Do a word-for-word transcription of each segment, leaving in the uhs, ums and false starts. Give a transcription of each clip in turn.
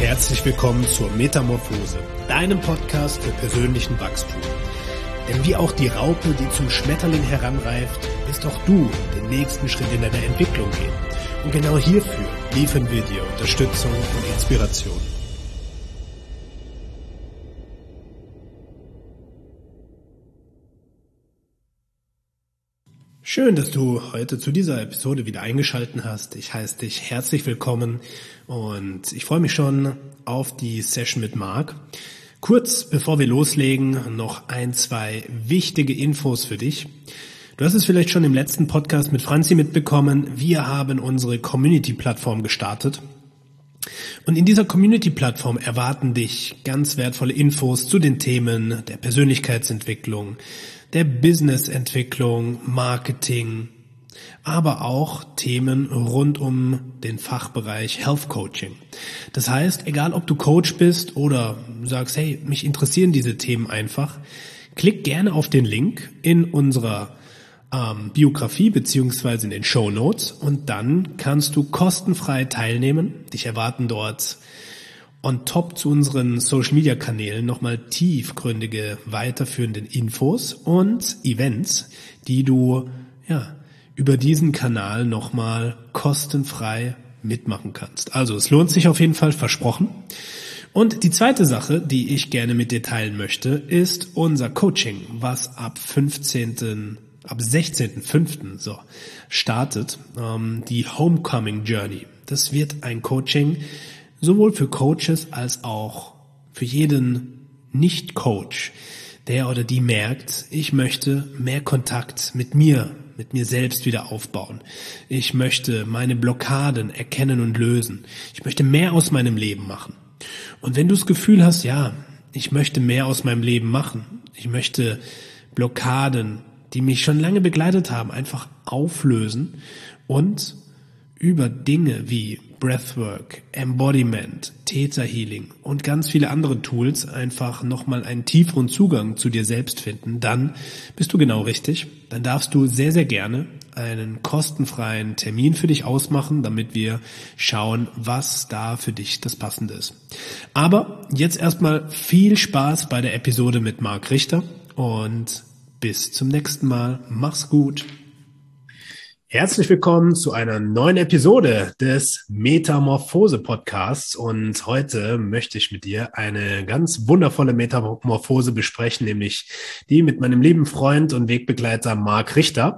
herzlich willkommen zur Metamorphose, deinem Podcast für persönlichen Wachstum. Denn wie auch die Raupe, die zum Schmetterling heranreift, wirst auch du den nächsten Schritt in deiner Entwicklung gehen. Und genau hierfür liefern wir dir Unterstützung und Inspiration. Schön, dass du heute zu dieser Episode wieder eingeschaltet hast. Ich heiße dich herzlich willkommen und ich freue mich schon auf die Session mit Marc. Kurz bevor wir loslegen, noch ein, zwei wichtige Infos für dich. Du hast es vielleicht schon im letzten Podcast mit Franzi mitbekommen. Wir haben unsere Community-Plattform gestartet. Und in dieser Community-Plattform erwarten dich ganz wertvolle Infos zu den Themen der Persönlichkeitsentwicklung, der Businessentwicklung, Marketing, aber auch Themen rund um den Fachbereich Health Coaching. Das heißt, egal ob du Coach bist oder sagst, hey, mich interessieren diese Themen einfach, klick gerne auf den Link in unserer ähm, Biografie beziehungsweise in den Shownotes und dann kannst du kostenfrei teilnehmen. Dich erwarten dort on top zu unseren Social-Media-Kanälen nochmal tiefgründige, weiterführende Infos und Events, die du ja über diesen Kanal nochmal kostenfrei mitmachen kannst. Also es lohnt sich auf jeden Fall, versprochen. Und die zweite Sache, die ich gerne mit dir teilen möchte, ist unser Coaching, was ab fünfzehnten ab sechzehnten fünften so startet, ähm, die Homecoming Journey. Das wird ein Coaching sowohl für Coaches als auch für jeden Nicht-Coach, der oder die merkt, ich möchte mehr Kontakt mit mir, mit mir selbst wieder aufbauen. Ich möchte meine Blockaden erkennen und lösen. Ich möchte mehr aus meinem Leben machen. Und wenn du das Gefühl hast, ja, ich möchte mehr aus meinem Leben machen, ich möchte Blockaden, die mich schon lange begleitet haben, einfach auflösen und über Dinge wie Breathwork, Embodiment, Theta Healing und ganz viele andere Tools einfach nochmal einen tieferen Zugang zu dir selbst finden, dann bist du genau richtig. Dann darfst du sehr, sehr gerne einen kostenfreien Termin für dich ausmachen, damit wir schauen, was da für dich das Passende ist. Aber jetzt erstmal viel Spaß bei der Episode mit Marc Richter und bis zum nächsten Mal. Mach's gut. Herzlich willkommen zu einer neuen Episode des Metamorphose-Podcasts und heute möchte ich mit dir eine ganz wundervolle Metamorphose besprechen, nämlich die mit meinem lieben Freund und Wegbegleiter Marc Richter.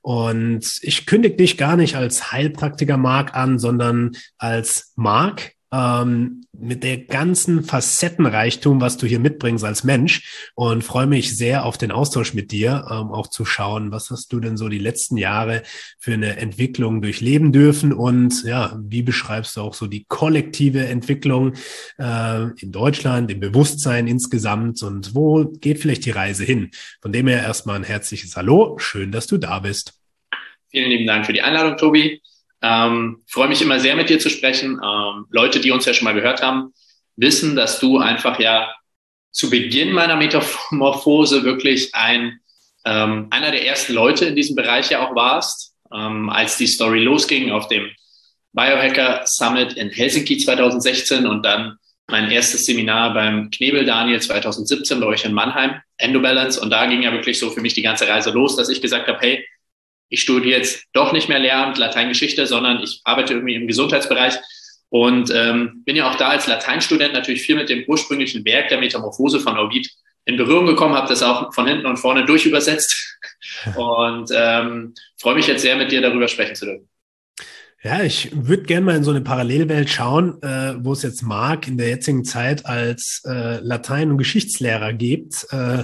Und ich kündige dich gar nicht als Heilpraktiker Marc an, sondern als Marc, Ähm, mit der ganzen Facettenreichtum, was du hier mitbringst als Mensch und freue mich sehr auf den Austausch mit dir, ähm, auch zu schauen, was hast du denn so die letzten Jahre für eine Entwicklung durchleben dürfen und ja, wie beschreibst du auch so die kollektive Entwicklung äh, in Deutschland, im Bewusstsein insgesamt und wo geht vielleicht die Reise hin? Von dem her erstmal ein herzliches Hallo, schön, dass du da bist. Vielen lieben Dank für die Einladung, Tobi. Ähm, freue mich immer sehr, mit dir zu sprechen. Ähm, Leute, die uns ja schon mal gehört haben, wissen, dass du einfach ja zu Beginn meiner Metamorphose wirklich ein ähm, einer der ersten Leute in diesem Bereich ja auch warst, ähm, als die Story losging auf dem Biohacker Summit in Helsinki zwanzig sechzehn und dann mein erstes Seminar beim Knebel Daniel zwanzig siebzehn bei euch in Mannheim, Endobalance. Und da ging ja wirklich so für mich die ganze Reise los, dass ich gesagt habe, hey, ich studiere jetzt doch nicht mehr Lehramt, Lateingeschichte, sondern ich arbeite irgendwie im Gesundheitsbereich und ähm, bin ja auch da als Lateinstudent natürlich viel mit dem ursprünglichen Werk der Metamorphose von Ovid in Berührung gekommen, habe das auch von hinten und vorne durchübersetzt und ähm, freue mich jetzt sehr, mit dir darüber sprechen zu dürfen. Ja, ich würde gerne mal in so eine Parallelwelt schauen, äh, wo es jetzt Marc in der jetzigen Zeit als äh, Latein- und Geschichtslehrer gibt. Äh,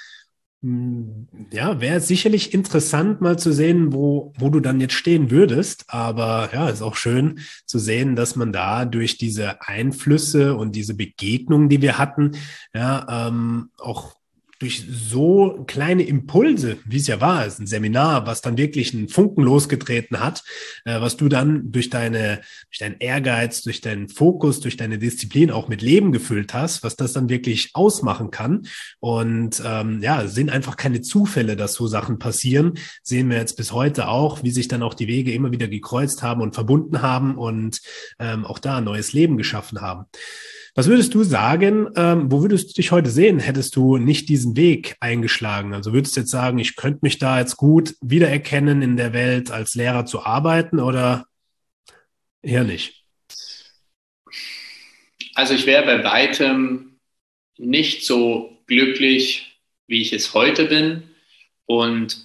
Ja, wäre sicherlich interessant mal zu sehen, wo, wo du dann jetzt stehen würdest. Aber ja, ist auch schön zu sehen, dass man da durch diese Einflüsse und diese Begegnungen, die wir hatten, ja, ähm, auch durch so kleine Impulse, wie es ja war, es ist ein Seminar, was dann wirklich einen Funken losgetreten hat, äh, was du dann durch deine, durch deinen Ehrgeiz, durch deinen Fokus, durch deine Disziplin auch mit Leben gefüllt hast, was das dann wirklich ausmachen kann. Und ähm, ja, es sind einfach keine Zufälle, dass so Sachen passieren. Sehen wir jetzt bis heute auch, wie sich dann auch die Wege immer wieder gekreuzt haben und verbunden haben und ähm, auch da ein neues Leben geschaffen haben. Was würdest du sagen, ähm, wo würdest du dich heute sehen, hättest du nicht diesen Weg eingeschlagen? Also würdest du jetzt sagen, ich könnte mich da jetzt gut wiedererkennen, in der Welt als Lehrer zu arbeiten oder eher nicht? Also ich wäre bei weitem nicht so glücklich, wie ich es heute bin. Und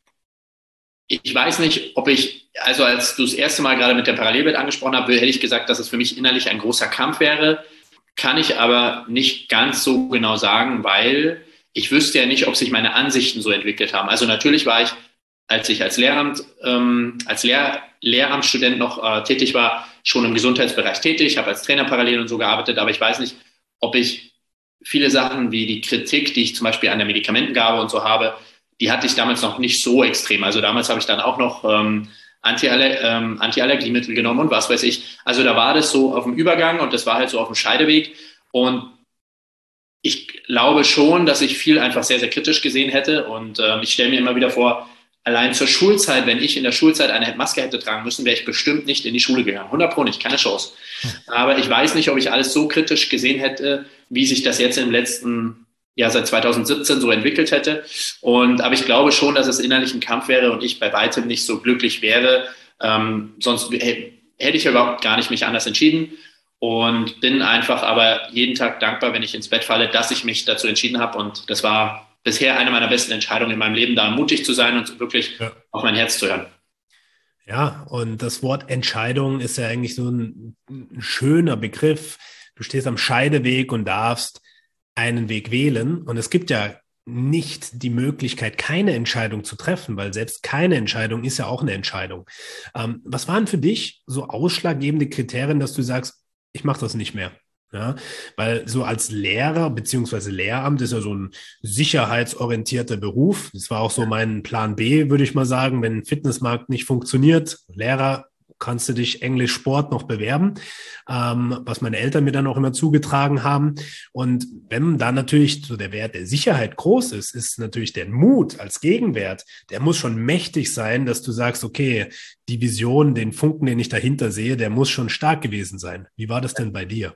ich weiß nicht, ob ich, also als du das erste Mal gerade mit der Parallelwelt angesprochen hast, hätte ich gesagt, dass es für mich innerlich ein großer Kampf wäre. Kann ich aber nicht ganz so genau sagen, weil ich wüsste ja nicht, ob sich meine Ansichten so entwickelt haben. Also natürlich war ich, als ich als Lehramt, ähm, als Lehr Lehramtsstudent noch äh, tätig war, schon im Gesundheitsbereich tätig. Ich habe als Trainer parallel und so gearbeitet, aber ich weiß nicht, ob ich viele Sachen wie die Kritik, die ich zum Beispiel an der Medikamentengabe und so habe, die hatte ich damals noch nicht so extrem. Also damals habe ich dann auch noch ähm, Antialler ähm, Antiallergiemittel genommen und was weiß ich. Also da war das so auf dem Übergang und das war halt so auf dem Scheideweg. Und ich glaube schon, dass ich viel einfach sehr, sehr kritisch gesehen hätte. Und ähm, ich stelle mir immer wieder vor, allein zur Schulzeit, wenn ich in der Schulzeit eine Maske hätte tragen müssen, wäre ich bestimmt nicht in die Schule gegangen. hundert Pro nicht, keine Chance. Aber ich weiß nicht, ob ich alles so kritisch gesehen hätte, wie sich das jetzt im letzten ja seit zweitausendsiebzehn so entwickelt hätte. Und aber ich glaube schon, dass es innerlich ein Kampf wäre und ich bei weitem nicht so glücklich wäre. Ähm, sonst hätte ich ja überhaupt gar nicht mich anders entschieden und bin einfach aber jeden Tag dankbar, wenn ich ins Bett falle, dass ich mich dazu entschieden habe. Und das war bisher eine meiner besten Entscheidungen in meinem Leben, da mutig zu sein und wirklich ja. auf mein Herz zu hören. Ja, und das Wort Entscheidung ist ja eigentlich so ein, ein schöner Begriff. Du stehst am Scheideweg und darfst einen Weg wählen. Und es gibt ja nicht die Möglichkeit, keine Entscheidung zu treffen, weil selbst keine Entscheidung ist ja auch eine Entscheidung. Ähm, was waren für dich so ausschlaggebende Kriterien, dass du sagst, ich mache das nicht mehr? Ja, weil so als Lehrer beziehungsweise Lehramt ist ja so ein sicherheitsorientierter Beruf. Das war auch so mein Plan B, würde ich mal sagen. Wenn ein Fitnessmarkt nicht funktioniert, Lehrer, kannst du dich Englisch Sport noch bewerben, ähm, was meine Eltern mir dann auch immer zugetragen haben. Und wenn da natürlich so der Wert der Sicherheit groß ist, ist natürlich der Mut als Gegenwert, der muss schon mächtig sein, dass du sagst, okay, die Vision, den Funken, den ich dahinter sehe, der muss schon stark gewesen sein. Wie war das denn bei dir?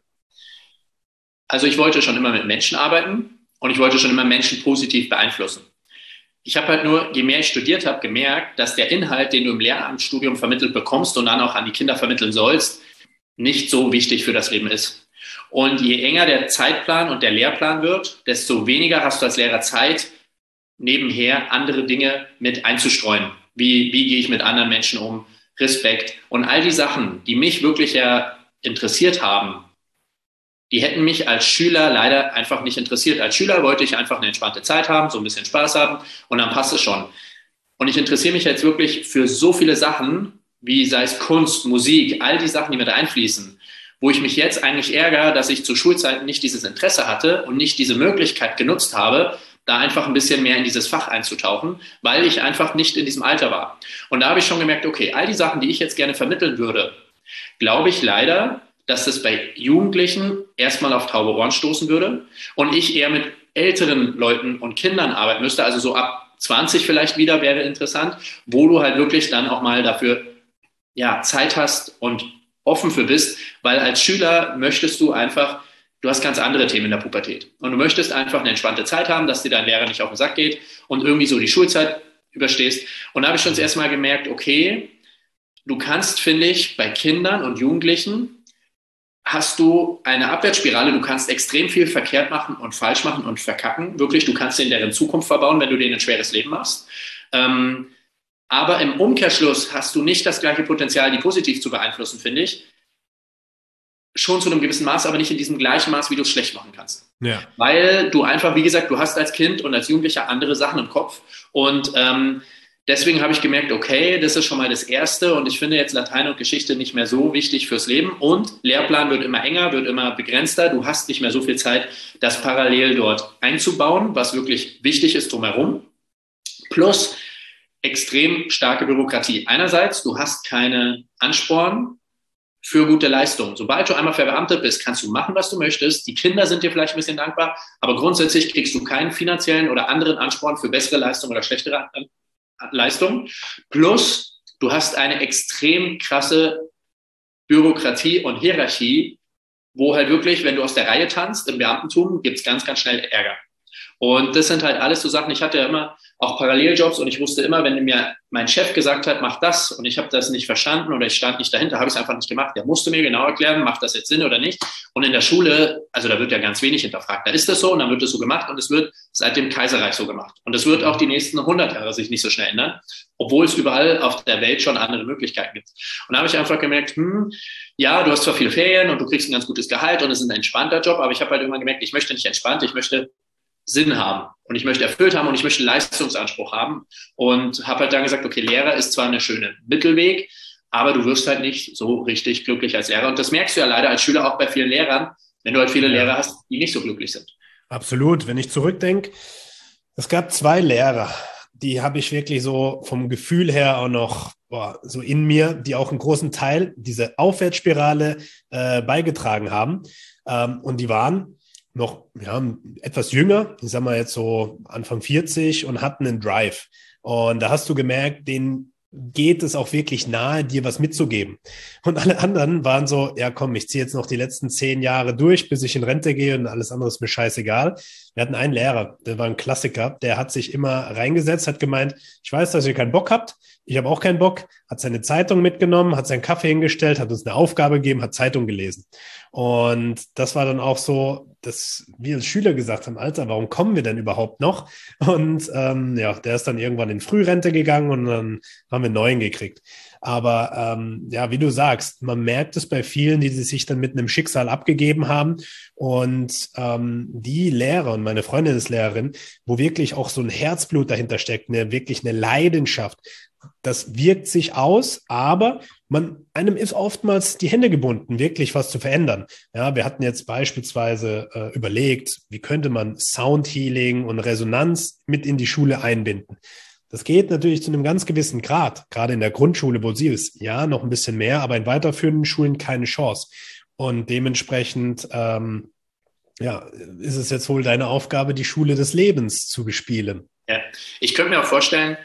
Also ich wollte schon immer mit Menschen arbeiten und ich wollte schon immer Menschen positiv beeinflussen. Ich habe halt nur, je mehr ich studiert habe, gemerkt, dass der Inhalt, den du im Lehramtsstudium vermittelt bekommst und dann auch an die Kinder vermitteln sollst, nicht so wichtig für das Leben ist. Und je enger der Zeitplan und der Lehrplan wird, desto weniger hast du als Lehrer Zeit, nebenher andere Dinge mit einzustreuen. Wie, wie gehe ich mit anderen Menschen um? Respekt. Und all die Sachen, die mich wirklich ja interessiert haben, die hätten mich als Schüler leider einfach nicht interessiert. Als Schüler wollte ich einfach eine entspannte Zeit haben, so ein bisschen Spaß haben und dann passt es schon. Und ich interessiere mich jetzt wirklich für so viele Sachen, wie sei es Kunst, Musik, all die Sachen, die mit einfließen, wo ich mich jetzt eigentlich ärgere, dass ich zu Schulzeiten nicht dieses Interesse hatte und nicht diese Möglichkeit genutzt habe, da einfach ein bisschen mehr in dieses Fach einzutauchen, weil ich einfach nicht in diesem Alter war. Und da habe ich schon gemerkt, okay, all die Sachen, die ich jetzt gerne vermitteln würde, glaube ich leider, dass das bei Jugendlichen erstmal auf taube Ohren stoßen würde und ich eher mit älteren Leuten und Kindern arbeiten müsste, also so ab zwanzig vielleicht wieder wäre interessant, wo du halt wirklich dann auch mal dafür ja, Zeit hast und offen für bist, weil als Schüler möchtest du einfach, du hast ganz andere Themen in der Pubertät und du möchtest einfach eine entspannte Zeit haben, dass dir dein Lehrer nicht auf den Sack geht und irgendwie so die Schulzeit überstehst. Und da habe ich schon das erste Mal gemerkt, okay, du kannst, finde ich, bei Kindern und Jugendlichen hast du eine Abwärtsspirale, du kannst extrem viel verkehrt machen und falsch machen und verkacken. Wirklich, du kannst denen deren Zukunft verbauen, wenn du denen ein schweres Leben machst. Ähm, aber im Umkehrschluss hast du nicht das gleiche Potenzial, die positiv zu beeinflussen, finde ich. Schon zu einem gewissen Maß, aber nicht in diesem gleichen Maß, wie du es schlecht machen kannst. Ja. Weil du einfach, wie gesagt, du hast als Kind und als Jugendlicher andere Sachen im Kopf und ähm, deswegen habe ich gemerkt, okay, das ist schon mal das Erste und ich finde jetzt Latein und Geschichte nicht mehr so wichtig fürs Leben und Lehrplan wird immer enger, wird immer begrenzter. Du hast nicht mehr so viel Zeit, das parallel dort einzubauen, was wirklich wichtig ist drumherum. Plus extrem starke Bürokratie. Einerseits, du hast keine Ansporn für gute Leistungen. Sobald du einmal verbeamtet bist, kannst du machen, was du möchtest. Die Kinder sind dir vielleicht ein bisschen dankbar, aber grundsätzlich kriegst du keinen finanziellen oder anderen Ansporn für bessere Leistungen oder schlechtere Leistungen. Plus, du hast eine extrem krasse Bürokratie und Hierarchie, wo halt wirklich, wenn du aus der Reihe tanzt im Beamtentum, gibt es ganz, ganz schnell Ärger. Und das sind halt alles so Sachen, ich hatte ja immer auch Paralleljobs und ich wusste immer, wenn mir mein Chef gesagt hat, mach das und ich habe das nicht verstanden oder ich stand nicht dahinter, habe ich es einfach nicht gemacht. Der musste mir genau erklären, macht das jetzt Sinn oder nicht. Und in der Schule, also da wird ja ganz wenig hinterfragt. Da ist das so und dann wird es so gemacht und es wird seit dem Kaiserreich so gemacht. Und es wird auch die nächsten hundert Jahre sich nicht so schnell ändern, obwohl es überall auf der Welt schon andere Möglichkeiten gibt. Und da habe ich einfach gemerkt, hm, ja, du hast zwar viele Ferien und du kriegst ein ganz gutes Gehalt und es ist ein entspannter Job, aber ich habe halt irgendwann gemerkt, ich möchte nicht entspannt, ich möchte Sinn haben und ich möchte erfüllt haben und ich möchte einen Leistungsanspruch haben und habe halt dann gesagt, okay, Lehrer ist zwar eine schöne Mittelweg, aber du wirst halt nicht so richtig glücklich als Lehrer und das merkst du ja leider als Schüler auch bei vielen Lehrern, wenn du halt viele ja. Lehrer hast, die nicht so glücklich sind. Absolut, wenn ich zurückdenke, es gab zwei Lehrer, die habe ich wirklich so vom Gefühl her auch noch boah, so in mir, die auch einen großen Teil diese Aufwärtsspirale äh, beigetragen haben ähm, und die waren noch ja, etwas jünger, ich sag mal jetzt so Anfang vierzig und hatten einen Drive. Und da hast du gemerkt, denen geht es auch wirklich nahe, dir was mitzugeben. Und alle anderen waren so, ja komm, ich ziehe jetzt noch die letzten zehn Jahre durch, bis ich in Rente gehe und alles andere ist mir scheißegal. Wir hatten einen Lehrer, der war ein Klassiker, der hat sich immer reingesetzt, hat gemeint, ich weiß, dass ihr keinen Bock habt, ich habe auch keinen Bock, hat seine Zeitung mitgenommen, hat seinen Kaffee hingestellt, hat uns eine Aufgabe gegeben, hat Zeitung gelesen. Und das war dann auch so, dass wir als Schüler gesagt haben, Alter, warum kommen wir denn überhaupt noch? Und ähm, ja, der ist dann irgendwann in Frührente gegangen und dann haben wir einen neuen gekriegt. Aber ähm, ja, wie du sagst, man merkt es bei vielen, die sich dann mit einem Schicksal abgegeben haben. Und ähm, die Lehrer und meine Freundin ist Lehrerin, wo wirklich auch so ein Herzblut dahinter steckt, eine, wirklich eine Leidenschaft. Das wirkt sich aus, aber man, einem ist oftmals die Hände gebunden, wirklich was zu verändern. Ja, wir hatten jetzt beispielsweise äh, überlegt, wie könnte man Soundhealing und Resonanz mit in die Schule einbinden. Das geht natürlich zu einem ganz gewissen Grad, gerade in der Grundschule, wo sie ist, ja, noch ein bisschen mehr, aber in weiterführenden Schulen keine Chance. Und dementsprechend, ähm, ja, ist es jetzt wohl deine Aufgabe, die Schule des Lebens zu bespielen. Ja, ich könnte mir auch vorstellen,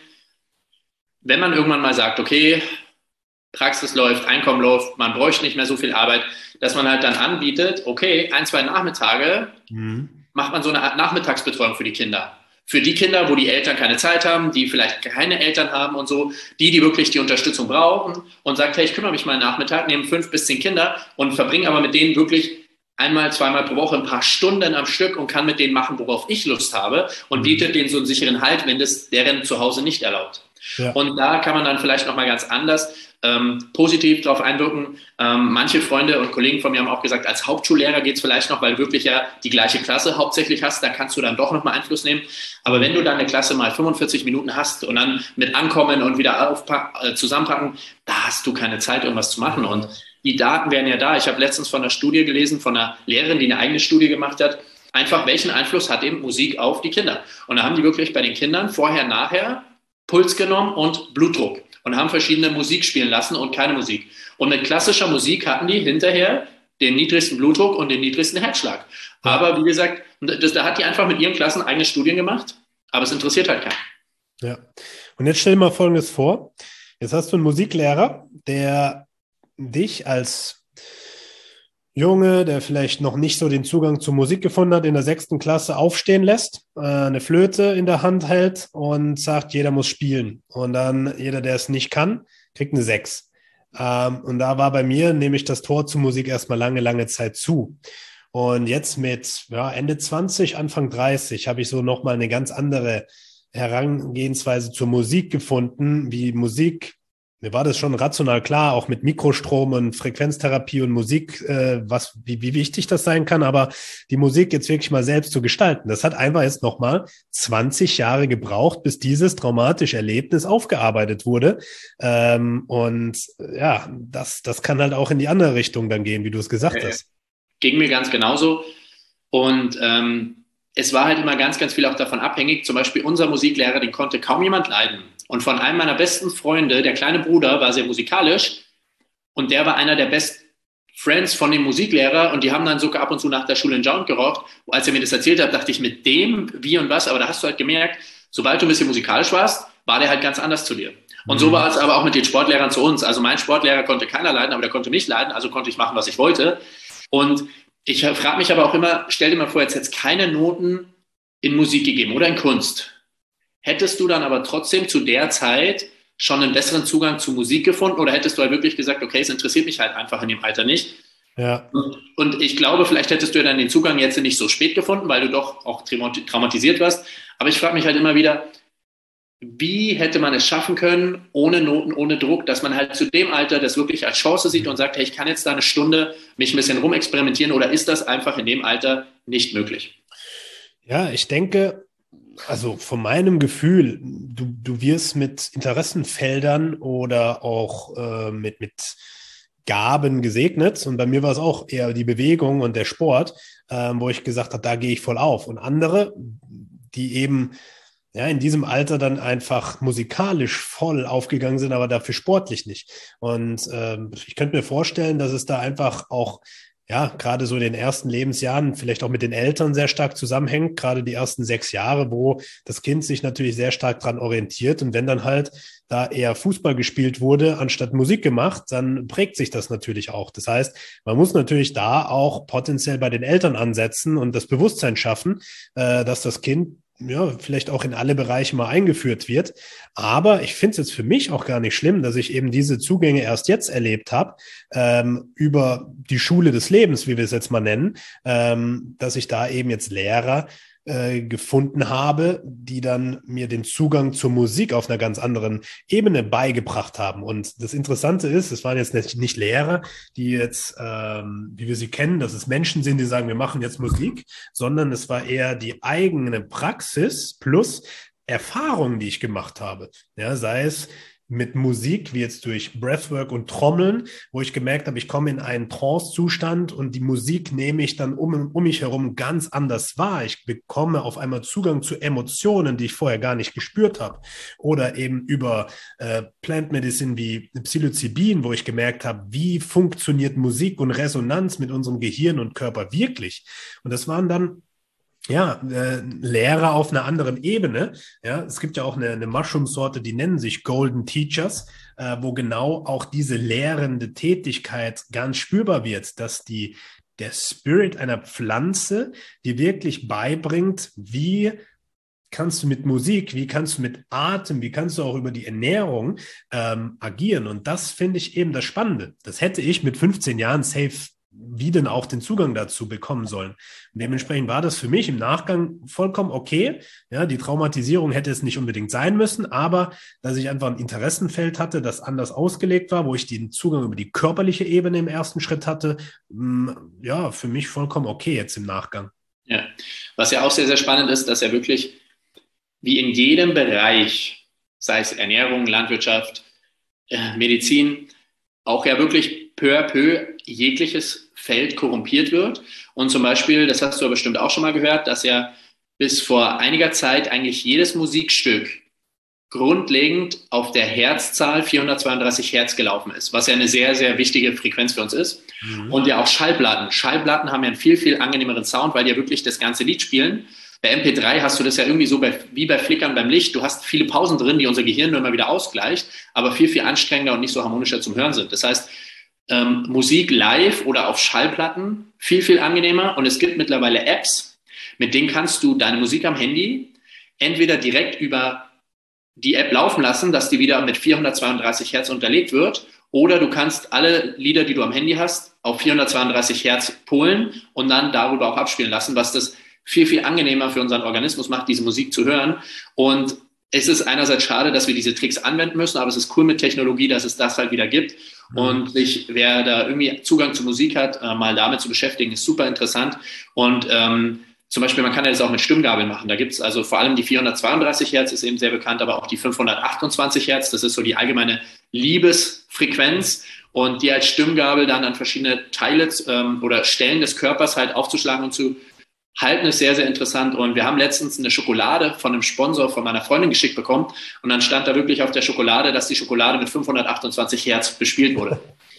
wenn man irgendwann mal sagt, okay, Praxis läuft, Einkommen läuft, man bräuchte nicht mehr so viel Arbeit, dass man halt dann anbietet, okay, ein, zwei Nachmittage mhm. macht man so eine Art Nachmittagsbetreuung für die Kinder. Für die Kinder, wo die Eltern keine Zeit haben, die vielleicht keine Eltern haben und so, die, die wirklich die Unterstützung brauchen und sagt, hey, ich kümmere mich mal Nachmittag, nehme fünf bis zehn Kinder und verbringe aber mit denen wirklich einmal, zweimal pro Woche ein paar Stunden am Stück und kann mit denen machen, worauf ich Lust habe und mhm. bietet denen so einen sicheren Halt, wenn das deren Zuhause nicht erlaubt. Ja. Und da kann man dann vielleicht nochmal ganz anders ähm, positiv drauf einwirken. Ähm, manche Freunde und Kollegen von mir haben auch gesagt, als Hauptschullehrer geht es vielleicht noch, weil du wirklich ja die gleiche Klasse hauptsächlich hast, da kannst du dann doch nochmal Einfluss nehmen. Aber wenn du dann eine Klasse mal fünfundvierzig Minuten hast und dann mit Ankommen und wieder aufpack, äh, zusammenpacken, da hast du keine Zeit, irgendwas zu machen. Und die Daten wären ja da. Ich habe letztens von einer Studie gelesen, von einer Lehrerin, die eine eigene Studie gemacht hat, einfach welchen Einfluss hat eben Musik auf die Kinder. Und da haben die wirklich bei den Kindern vorher, nachher Puls genommen und Blutdruck und haben verschiedene Musik spielen lassen und keine Musik. Und mit klassischer Musik hatten die hinterher den niedrigsten Blutdruck und den niedrigsten Herzschlag. Ja. Aber wie gesagt, das, da hat die einfach mit ihren Klassen eigene Studien gemacht, aber es interessiert halt keinen. Ja, und jetzt stell dir mal Folgendes vor. Jetzt hast du einen Musiklehrer, der dich als Junge, der vielleicht noch nicht so den Zugang zur Musik gefunden hat, in der sechsten Klasse aufstehen lässt, äh, eine Flöte in der Hand hält und sagt, jeder muss spielen. Und dann jeder, der es nicht kann, kriegt eine sechs. Ähm, und da war bei mir nämlich das Tor zur Musik erstmal lange, lange Zeit zu. Und jetzt mit ja, Ende zwanzig, Anfang dreißig habe ich so nochmal eine ganz andere Herangehensweise zur Musik gefunden, wie Musik Mir war das schon rational klar, auch mit Mikrostrom und Frequenztherapie und Musik, äh, was, wie, wie wichtig das sein kann. Aber die Musik jetzt wirklich mal selbst zu gestalten, das hat einfach jetzt nochmal zwanzig Jahre gebraucht, bis dieses traumatische Erlebnis aufgearbeitet wurde. Ähm, und ja, das, das kann halt auch in die andere Richtung dann gehen, wie du es gesagt Äh, hast. Ging mir ganz genauso. Und ähm, es war halt immer ganz, ganz viel auch davon abhängig. Zum Beispiel unser Musiklehrer, den konnte kaum jemand leiden. Und von einem meiner besten Freunde, der kleine Bruder, war sehr musikalisch und der war einer der Best Friends von dem Musiklehrer und die haben dann sogar ab und zu nach der Schule einen Joint geraucht. Und als er mir das erzählt hat, dachte ich mit dem, wie und was, aber da hast du halt gemerkt, sobald du ein bisschen musikalisch warst, war der halt ganz anders zu dir. Und so Mhm. war es aber auch mit den Sportlehrern zu uns. Also mein Sportlehrer konnte keiner leiden, aber der konnte mich leiden, also konnte ich machen, was ich wollte. Und ich frage mich aber auch immer, stell dir mal vor, jetzt hätte es keine Noten in Musik gegeben oder in Kunst. Hättest du dann aber trotzdem zu der Zeit schon einen besseren Zugang zu Musik gefunden oder hättest du halt wirklich gesagt, okay, es interessiert mich halt einfach in dem Alter nicht? Ja. Und, und ich glaube, vielleicht hättest du ja dann den Zugang jetzt nicht so spät gefunden, weil du doch auch traumatisiert warst. Aber ich frage mich halt immer wieder, wie hätte man es schaffen können, ohne Noten, ohne Druck, dass man halt zu dem Alter das wirklich als Chance sieht und sagt, hey, ich kann jetzt da eine Stunde mich ein bisschen rumexperimentieren oder ist das einfach in dem Alter nicht möglich? Ja, ich denke, also von meinem Gefühl, du, du wirst mit Interessenfeldern oder auch äh, mit, mit Gaben gesegnet. Und bei mir war es auch eher die Bewegung und der Sport, ähm, wo ich gesagt habe, da gehe ich voll auf. Und andere, die eben ja in diesem Alter dann einfach musikalisch voll aufgegangen sind, aber dafür sportlich nicht. Und ähm, ich könnte mir vorstellen, dass es da einfach auch ja, gerade so in den ersten Lebensjahren, vielleicht auch mit den Eltern sehr stark zusammenhängt, gerade die ersten sechs Jahre, wo das Kind sich natürlich sehr stark dran orientiert. Und wenn dann halt da eher Fußball gespielt wurde, anstatt Musik gemacht, dann prägt sich das natürlich auch. Das heißt, man muss natürlich da auch potenziell bei den Eltern ansetzen und das Bewusstsein schaffen, äh, dass das Kind ja, vielleicht auch in alle Bereiche mal eingeführt wird. Aber ich finde es jetzt für mich auch gar nicht schlimm, dass ich eben diese Zugänge erst jetzt erlebt habe, ähm, über die Schule des Lebens, wie wir es jetzt mal nennen, ähm, dass ich da eben jetzt Lehrer äh, gefunden habe, die dann mir den Zugang zur Musik auf einer ganz anderen Ebene beigebracht haben. Und das Interessante ist, es waren jetzt nicht, nicht Lehrer, die jetzt, ähm, wie wir sie kennen, dass es Menschen sind, die sagen, wir machen jetzt Musik, sondern es war eher die eigene Praxis plus Erfahrungen, die ich gemacht habe. Ja, sei es mit Musik, wie jetzt durch Breathwork und Trommeln, wo ich gemerkt habe, ich komme in einen Trance-Zustand und die Musik nehme ich dann um, um mich herum ganz anders wahr. Ich bekomme auf einmal Zugang zu Emotionen, die ich vorher gar nicht gespürt habe. Oder eben über äh, Plant Medicine wie Psilocybin, wo ich gemerkt habe, wie funktioniert Musik und Resonanz mit unserem Gehirn und Körper wirklich. Und das waren dann ja, äh, Lehrer auf einer anderen Ebene. Ja, es gibt ja auch eine, eine Mushroom-Sorte, die nennen sich Golden Teachers, äh, wo genau auch diese lehrende Tätigkeit ganz spürbar wird, dass die, der Spirit einer Pflanze dir wirklich beibringt, wie kannst du mit Musik, wie kannst du mit Atem, wie kannst du auch über die Ernährung ähm, agieren. Und das finde ich eben das Spannende. Das hätte ich mit fünfzehn Jahren safe wie denn auch den Zugang dazu bekommen sollen. Und dementsprechend war das für mich im Nachgang vollkommen okay. Ja, die Traumatisierung hätte es nicht unbedingt sein müssen, aber dass ich einfach ein Interessenfeld hatte, das anders ausgelegt war, wo ich den Zugang über die körperliche Ebene im ersten Schritt hatte, mh, ja, für mich vollkommen okay jetzt im Nachgang. Ja, was ja auch sehr, sehr spannend ist, dass er wirklich wie in jedem Bereich, sei es Ernährung, Landwirtschaft, äh, Medizin, auch ja wirklich peu à peu jegliches Feld korrumpiert wird. Und zum Beispiel, das hast du ja bestimmt auch schon mal gehört, dass ja bis vor einiger Zeit eigentlich jedes Musikstück grundlegend auf der Herzzahl vierhundertzweiunddreißig Hertz gelaufen ist, was ja eine sehr, sehr wichtige Frequenz für uns ist. Mhm. Und ja auch Schallplatten. Schallplatten haben ja einen viel, viel angenehmeren Sound, weil die ja wirklich das ganze Lied spielen. Bei M P drei hast du das ja irgendwie so bei, wie bei Flickern beim Licht. Du hast viele Pausen drin, die unser Gehirn nur immer wieder ausgleicht, aber viel, viel anstrengender und nicht so harmonischer zum Hören sind. Das heißt, ähm, Musik live oder auf Schallplatten viel, viel angenehmer. Und es gibt mittlerweile Apps, mit denen kannst du deine Musik am Handy entweder direkt über die App laufen lassen, dass die wieder mit vierhundertzweiunddreißig Hertz unterlegt wird. Oder du kannst alle Lieder, die du am Handy hast, auf vierhundertzweiunddreißig Hertz polen und dann darüber auch abspielen lassen, was das viel, viel angenehmer für unseren Organismus macht, diese Musik zu hören. Und es ist einerseits schade, dass wir diese Tricks anwenden müssen, aber es ist cool mit Technologie, dass es das halt wieder gibt. Mhm. Und sich, wer da irgendwie Zugang zu Musik hat, äh, mal damit zu beschäftigen, ist super interessant. Und ähm, zum Beispiel, man kann ja das auch mit Stimmgabeln machen. Da gibt es also vor allem die vierhundertzweiunddreißig Hertz, ist eben sehr bekannt, aber auch die fünfhundertachtundzwanzig Hertz. Das ist so die allgemeine Liebesfrequenz. Und die als Stimmgabel dann an verschiedene Teile ähm, oder Stellen des Körpers halt aufzuschlagen und zu halten, ist sehr, sehr interessant. Und wir haben letztens eine Schokolade von einem Sponsor von meiner Freundin geschickt bekommen. Und dann stand da wirklich auf der Schokolade, dass die Schokolade mit fünfhundertachtundzwanzig Hertz bespielt wurde.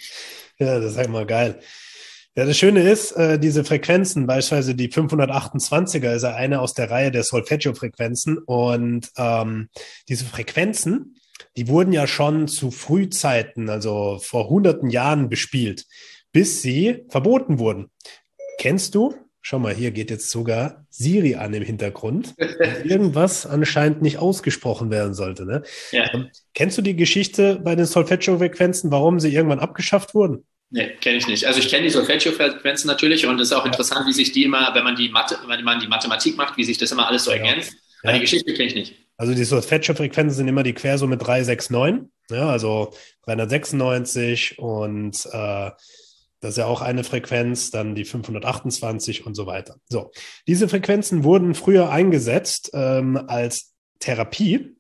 Ja, das ist halt mal geil. Ja, das Schöne ist, äh, diese Frequenzen, beispielsweise die fünfhundertachtundzwanziger ist ja eine aus der Reihe der Solfeggio-Frequenzen. Und ähm, diese Frequenzen, die wurden ja schon zu Frühzeiten, also vor hunderten Jahren bespielt, bis sie verboten wurden. Kennst du? Schau mal, hier geht jetzt sogar Siri an im Hintergrund, weil irgendwas anscheinend nicht ausgesprochen werden sollte. Ne? Ja. Ähm, kennst du die Geschichte bei den Solfeggio-Frequenzen, warum sie irgendwann abgeschafft wurden? Nee, kenne ich nicht. Also ich kenne die Solfeggio-Frequenzen natürlich und es ist auch interessant, wie sich die immer, wenn man die Mathe, wenn man die Mathematik macht, wie sich das immer alles so Genau. ergänzt. Aber Ja. die Geschichte kenne ich nicht. Also die Solfeggio-Frequenzen sind immer die Quersumme drei sechs neun, ja, also dreihundertsechsundneunzig und äh, das ist ja auch eine Frequenz, dann die fünfhundertachtundzwanzig und so weiter. So, diese Frequenzen wurden früher eingesetzt ähm, als Therapie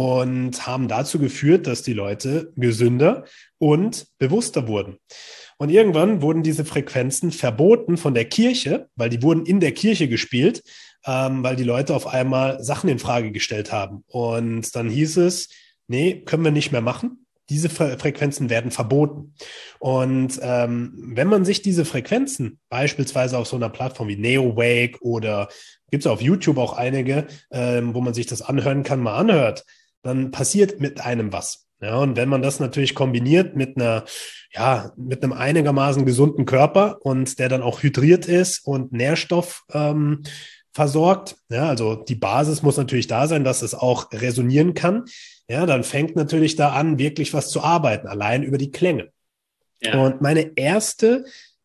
und haben dazu geführt, dass die Leute gesünder und bewusster wurden. Und irgendwann wurden diese Frequenzen verboten von der Kirche, weil die wurden in der Kirche gespielt, ähm, weil die Leute auf einmal Sachen in Frage gestellt haben. Und dann hieß es, nee, können wir nicht mehr machen. Diese Fre- Frequenzen werden verboten. Und ähm, wenn man sich diese Frequenzen beispielsweise auf so einer Plattform wie Neowake oder gibt es auf YouTube auch einige, ähm, wo man sich das anhören kann, mal anhört, dann passiert mit einem was. Ja, und wenn man das natürlich kombiniert mit einer, ja, mit einem einigermaßen gesunden Körper und der dann auch hydriert ist und Nährstoff ähm, versorgt, ja, also die Basis muss natürlich da sein, dass es auch resonieren kann. Ja, dann fängt natürlich da an, wirklich was zu arbeiten, allein über die Klänge. Ja. Und meine erste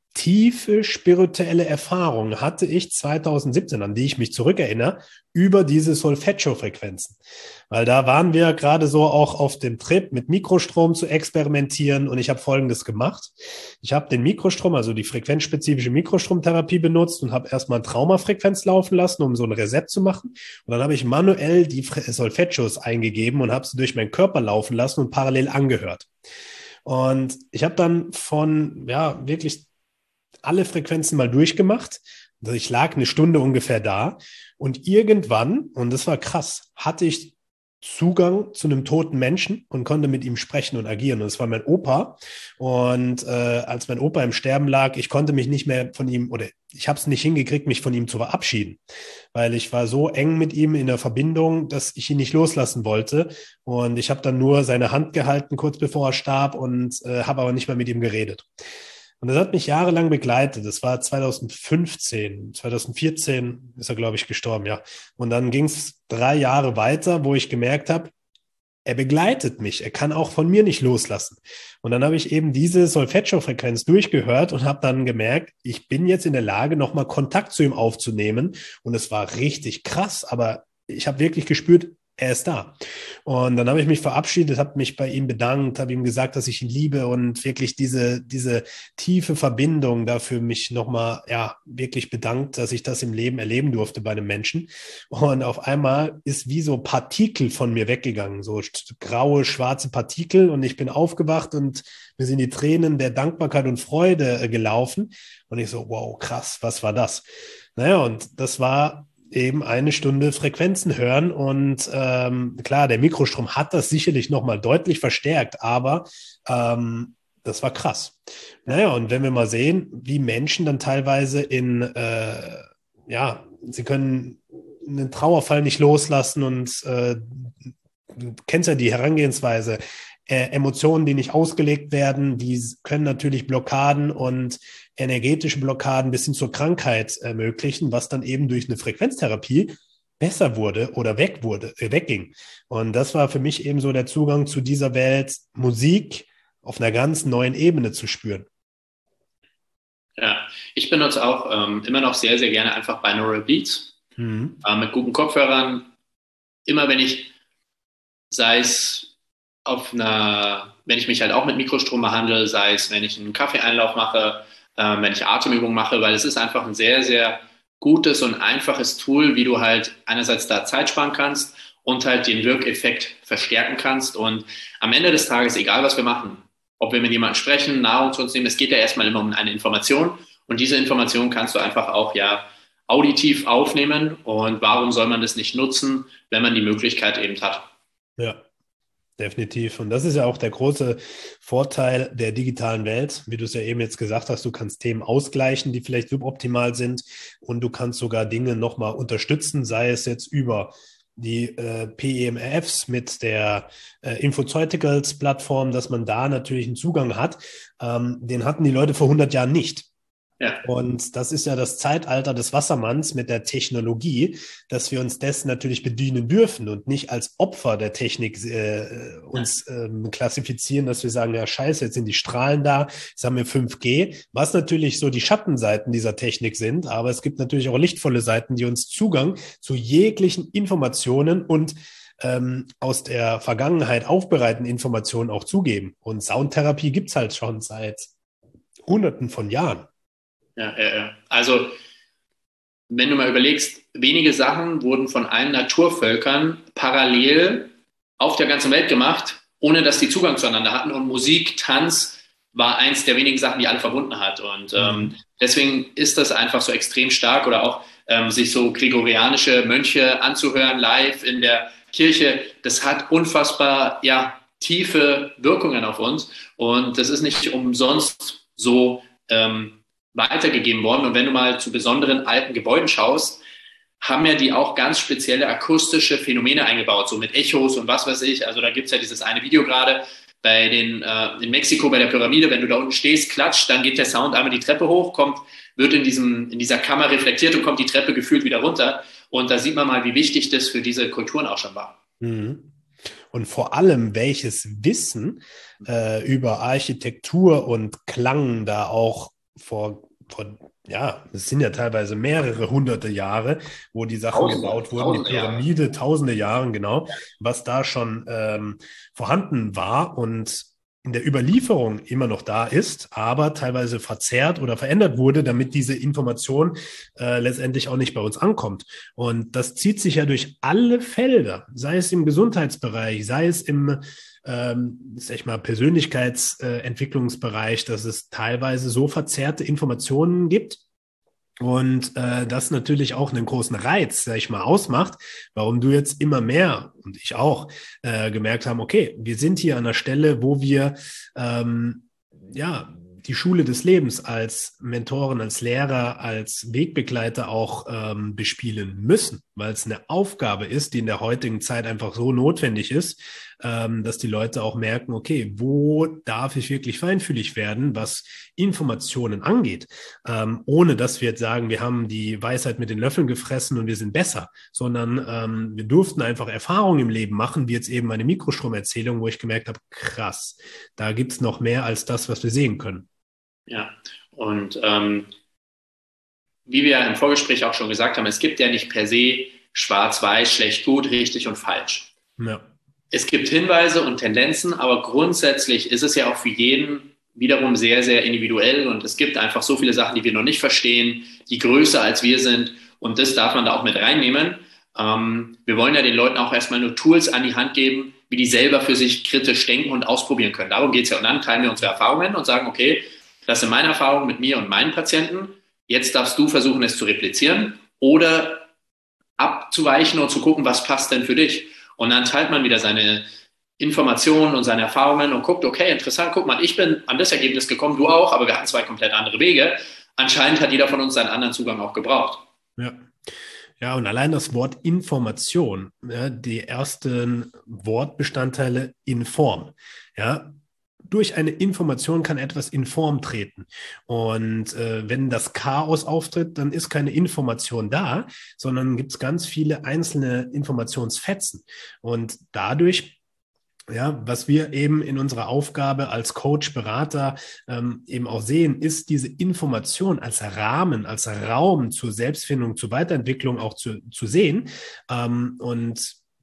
tiefe spirituelle Erfahrung hatte ich zweitausendsiebzehn, an die ich mich zurückerinnere, über diese Solfeggio-Frequenzen. Weil da waren wir gerade so auch auf dem Trip, mit Mikrostrom zu experimentieren und ich habe Folgendes gemacht. Ich habe den Mikrostrom, also die frequenzspezifische Mikrostromtherapie benutzt und habe erstmal eine Traumafrequenz laufen lassen, um so ein Reset zu machen. Und dann habe ich manuell die Solfeggios eingegeben und habe sie durch meinen Körper laufen lassen und parallel angehört. Und ich habe dann von, ja, wirklich alle Frequenzen mal durchgemacht. Also ich lag eine Stunde ungefähr da und irgendwann, und das war krass, hatte ich Zugang zu einem toten Menschen und konnte mit ihm sprechen und agieren. Und das war mein Opa. Und äh, als mein Opa im Sterben lag, ich konnte mich nicht mehr von ihm, oder ich habe es nicht hingekriegt, mich von ihm zu verabschieden, weil ich war so eng mit ihm in der Verbindung, dass ich ihn nicht loslassen wollte. Und ich habe dann nur seine Hand gehalten, kurz bevor er starb und äh, habe aber nicht mehr mit ihm geredet. Und das hat mich jahrelang begleitet. Das war zweitausendfünfzehn, zweitausendvierzehn ist er, glaube ich, gestorben, ja. Und dann ging es drei Jahre weiter, wo ich gemerkt habe, er begleitet mich. Er kann auch von mir nicht loslassen. Und dann habe ich eben diese Solfeggio-Frequenz durchgehört und habe dann gemerkt, ich bin jetzt in der Lage, nochmal Kontakt zu ihm aufzunehmen. Und es war richtig krass, aber ich habe wirklich gespürt, er ist da. Und dann habe ich mich verabschiedet, habe mich bei ihm bedankt, habe ihm gesagt, dass ich ihn liebe und wirklich diese, diese tiefe Verbindung dafür mich nochmal, ja, wirklich bedankt, dass ich das im Leben erleben durfte bei einem Menschen. Und auf einmal ist wie so Partikel von mir weggegangen, so graue, schwarze Partikel und ich bin aufgewacht und mir sind die Tränen der Dankbarkeit und Freude gelaufen. Und ich so, wow, krass, was war das? Naja, und das war eben eine Stunde Frequenzen hören und ähm, klar, der Mikrostrom hat das sicherlich nochmal deutlich verstärkt, aber ähm, das war krass. Naja, und wenn wir mal sehen, wie Menschen dann teilweise in, äh, ja, sie können einen Trauerfall nicht loslassen und äh, du kennst ja die Herangehensweise, äh, Emotionen, die nicht ausgelegt werden, die können natürlich Blockaden und energetische Blockaden bis hin zur Krankheit ermöglichen, was dann eben durch eine Frequenztherapie besser wurde oder weg wurde, äh, wegging. Und das war für mich eben so der Zugang zu dieser Welt, Musik auf einer ganz neuen Ebene zu spüren. Ja, ich benutze auch ähm, immer noch sehr, sehr gerne einfach Binaural Beats Mhm. äh, mit guten Kopfhörern. Immer wenn ich sei es auf einer, wenn ich mich halt auch mit Mikrostrom behandle, sei es, wenn ich einen Kaffeeeinlauf mache, äh, wenn ich Atemübungen mache, weil es ist einfach ein sehr, sehr gutes und einfaches Tool, wie du halt einerseits da Zeit sparen kannst und halt den Wirkeffekt verstärken kannst. Und am Ende des Tages, egal was wir machen, ob wir mit jemandem sprechen, Nahrung zu uns nehmen, es geht ja erstmal immer um eine Information. Und diese Information kannst du einfach auch ja auditiv aufnehmen. Und warum soll man das nicht nutzen, wenn man die Möglichkeit eben hat? Ja, definitiv. Und das ist ja auch der große Vorteil der digitalen Welt. Wie du es ja eben jetzt gesagt hast, du kannst Themen ausgleichen, die vielleicht suboptimal sind. Und du kannst sogar Dinge nochmal unterstützen, sei es jetzt über die äh, P E M R Fs mit der äh, Infoceuticals-Plattform, dass man da natürlich einen Zugang hat. Ähm, den hatten die Leute vor hundert Jahren nicht. Ja. Und das ist ja das Zeitalter des Wassermanns mit der Technologie, dass wir uns dessen natürlich bedienen dürfen und nicht als Opfer der Technik äh, uns ähm, klassifizieren, dass wir sagen, ja scheiße, jetzt sind die Strahlen da, jetzt haben wir fünf G, was natürlich so die Schattenseiten dieser Technik sind, aber es gibt natürlich auch lichtvolle Seiten, die uns Zugang zu jeglichen Informationen und ähm, aus der Vergangenheit aufbereiteten Informationen auch zugeben. Und Soundtherapie gibt's halt schon seit Hunderten von Jahren. Ja, ja, ja. Also, wenn du mal überlegst, wenige Sachen wurden von allen Naturvölkern parallel auf der ganzen Welt gemacht, ohne dass die Zugang zueinander hatten. Und Musik, Tanz war eins der wenigen Sachen, die alle verbunden hat. Und ähm, deswegen ist das einfach so extrem stark. Oder auch ähm, sich so gregorianische Mönche anzuhören, live in der Kirche, das hat unfassbar ja, tiefe Wirkungen auf uns. Und das ist nicht umsonst so ähm, weitergegeben worden. Und wenn du mal zu besonderen alten Gebäuden schaust, haben ja die auch ganz spezielle akustische Phänomene eingebaut, so mit Echos und was weiß ich. Also da gibt's ja dieses eine Video gerade bei den äh, in Mexiko bei der Pyramide, wenn du da unten stehst, klatscht, dann geht der Sound einmal die Treppe hoch, kommt, wird in diesem in dieser Kammer reflektiert und kommt die Treppe gefühlt wieder runter. Und da sieht man mal, wie wichtig das für diese Kulturen auch schon war. Mhm. Und vor allem, welches Wissen äh, über Architektur und Klang da auch vor, vor, ja, es sind ja teilweise mehrere hunderte Jahre, wo die Sachen Tausende, gebaut wurden, Tausende die Pyramide, Jahre. Tausende Jahre, genau, was da schon ähm, vorhanden war und in der Überlieferung immer noch da ist, aber teilweise verzerrt oder verändert wurde, damit diese Information äh, letztendlich auch nicht bei uns ankommt. Und das zieht sich ja durch alle Felder, sei es im Gesundheitsbereich, sei es im ähm, sag ich mal, Persönlichkeitsentwicklungsbereich, äh, dass es teilweise so verzerrte Informationen gibt. Und äh, das natürlich auch einen großen Reiz, sag ich mal, ausmacht, warum du jetzt immer mehr und ich auch äh, gemerkt haben, okay, wir sind hier an einer Stelle, wo wir ähm, ja die Schule des Lebens als Mentoren, als Lehrer, als Wegbegleiter auch ähm, bespielen müssen, weil es eine Aufgabe ist, die in der heutigen Zeit einfach so notwendig ist, ähm, dass die Leute auch merken, okay, wo darf ich wirklich feinfühlig werden, was Informationen angeht, ähm, ohne dass wir jetzt sagen, wir haben die Weisheit mit den Löffeln gefressen und wir sind besser, sondern ähm, wir durften einfach Erfahrungen im Leben machen, wie jetzt eben meine Mikrostromerzählung, wo ich gemerkt habe, krass, da gibt's noch mehr als das, was wir sehen können. Ja, und ähm, wie wir im Vorgespräch auch schon gesagt haben, es gibt ja nicht per se schwarz-weiß, schlecht, gut, richtig und falsch. Ja. Es gibt Hinweise und Tendenzen, aber grundsätzlich ist es ja auch für jeden wiederum sehr, sehr individuell und es gibt einfach so viele Sachen, die wir noch nicht verstehen, die größer als wir sind und das darf man da auch mit reinnehmen. Ähm, wir wollen ja den Leuten auch erstmal nur Tools an die Hand geben, wie die selber für sich kritisch denken und ausprobieren können. Darum geht es ja und dann teilen wir unsere Erfahrungen und sagen, okay, das sind meine Erfahrungen mit mir und meinen Patienten. Jetzt darfst du versuchen, es zu replizieren oder abzuweichen und zu gucken, was passt denn für dich. Und dann teilt man wieder seine Informationen und seine Erfahrungen und guckt, okay, interessant, guck mal, ich bin an das Ergebnis gekommen, du auch, aber wir hatten zwei komplett andere Wege. Anscheinend hat jeder von uns seinen anderen Zugang auch gebraucht. Ja. Ja, und allein das Wort Information, ja, die ersten Wortbestandteile Inform, ja, durch eine Information kann etwas in Form treten. Und äh, wenn das Chaos auftritt, dann ist keine Information da, sondern gibt es ganz viele einzelne Informationsfetzen. Und dadurch, ja, was wir eben in unserer Aufgabe als Coach, Berater ähm, eben auch sehen, ist diese Information als Rahmen, als Raum zur Selbstfindung, zur Weiterentwicklung auch zu, zu sehen. Ähm, und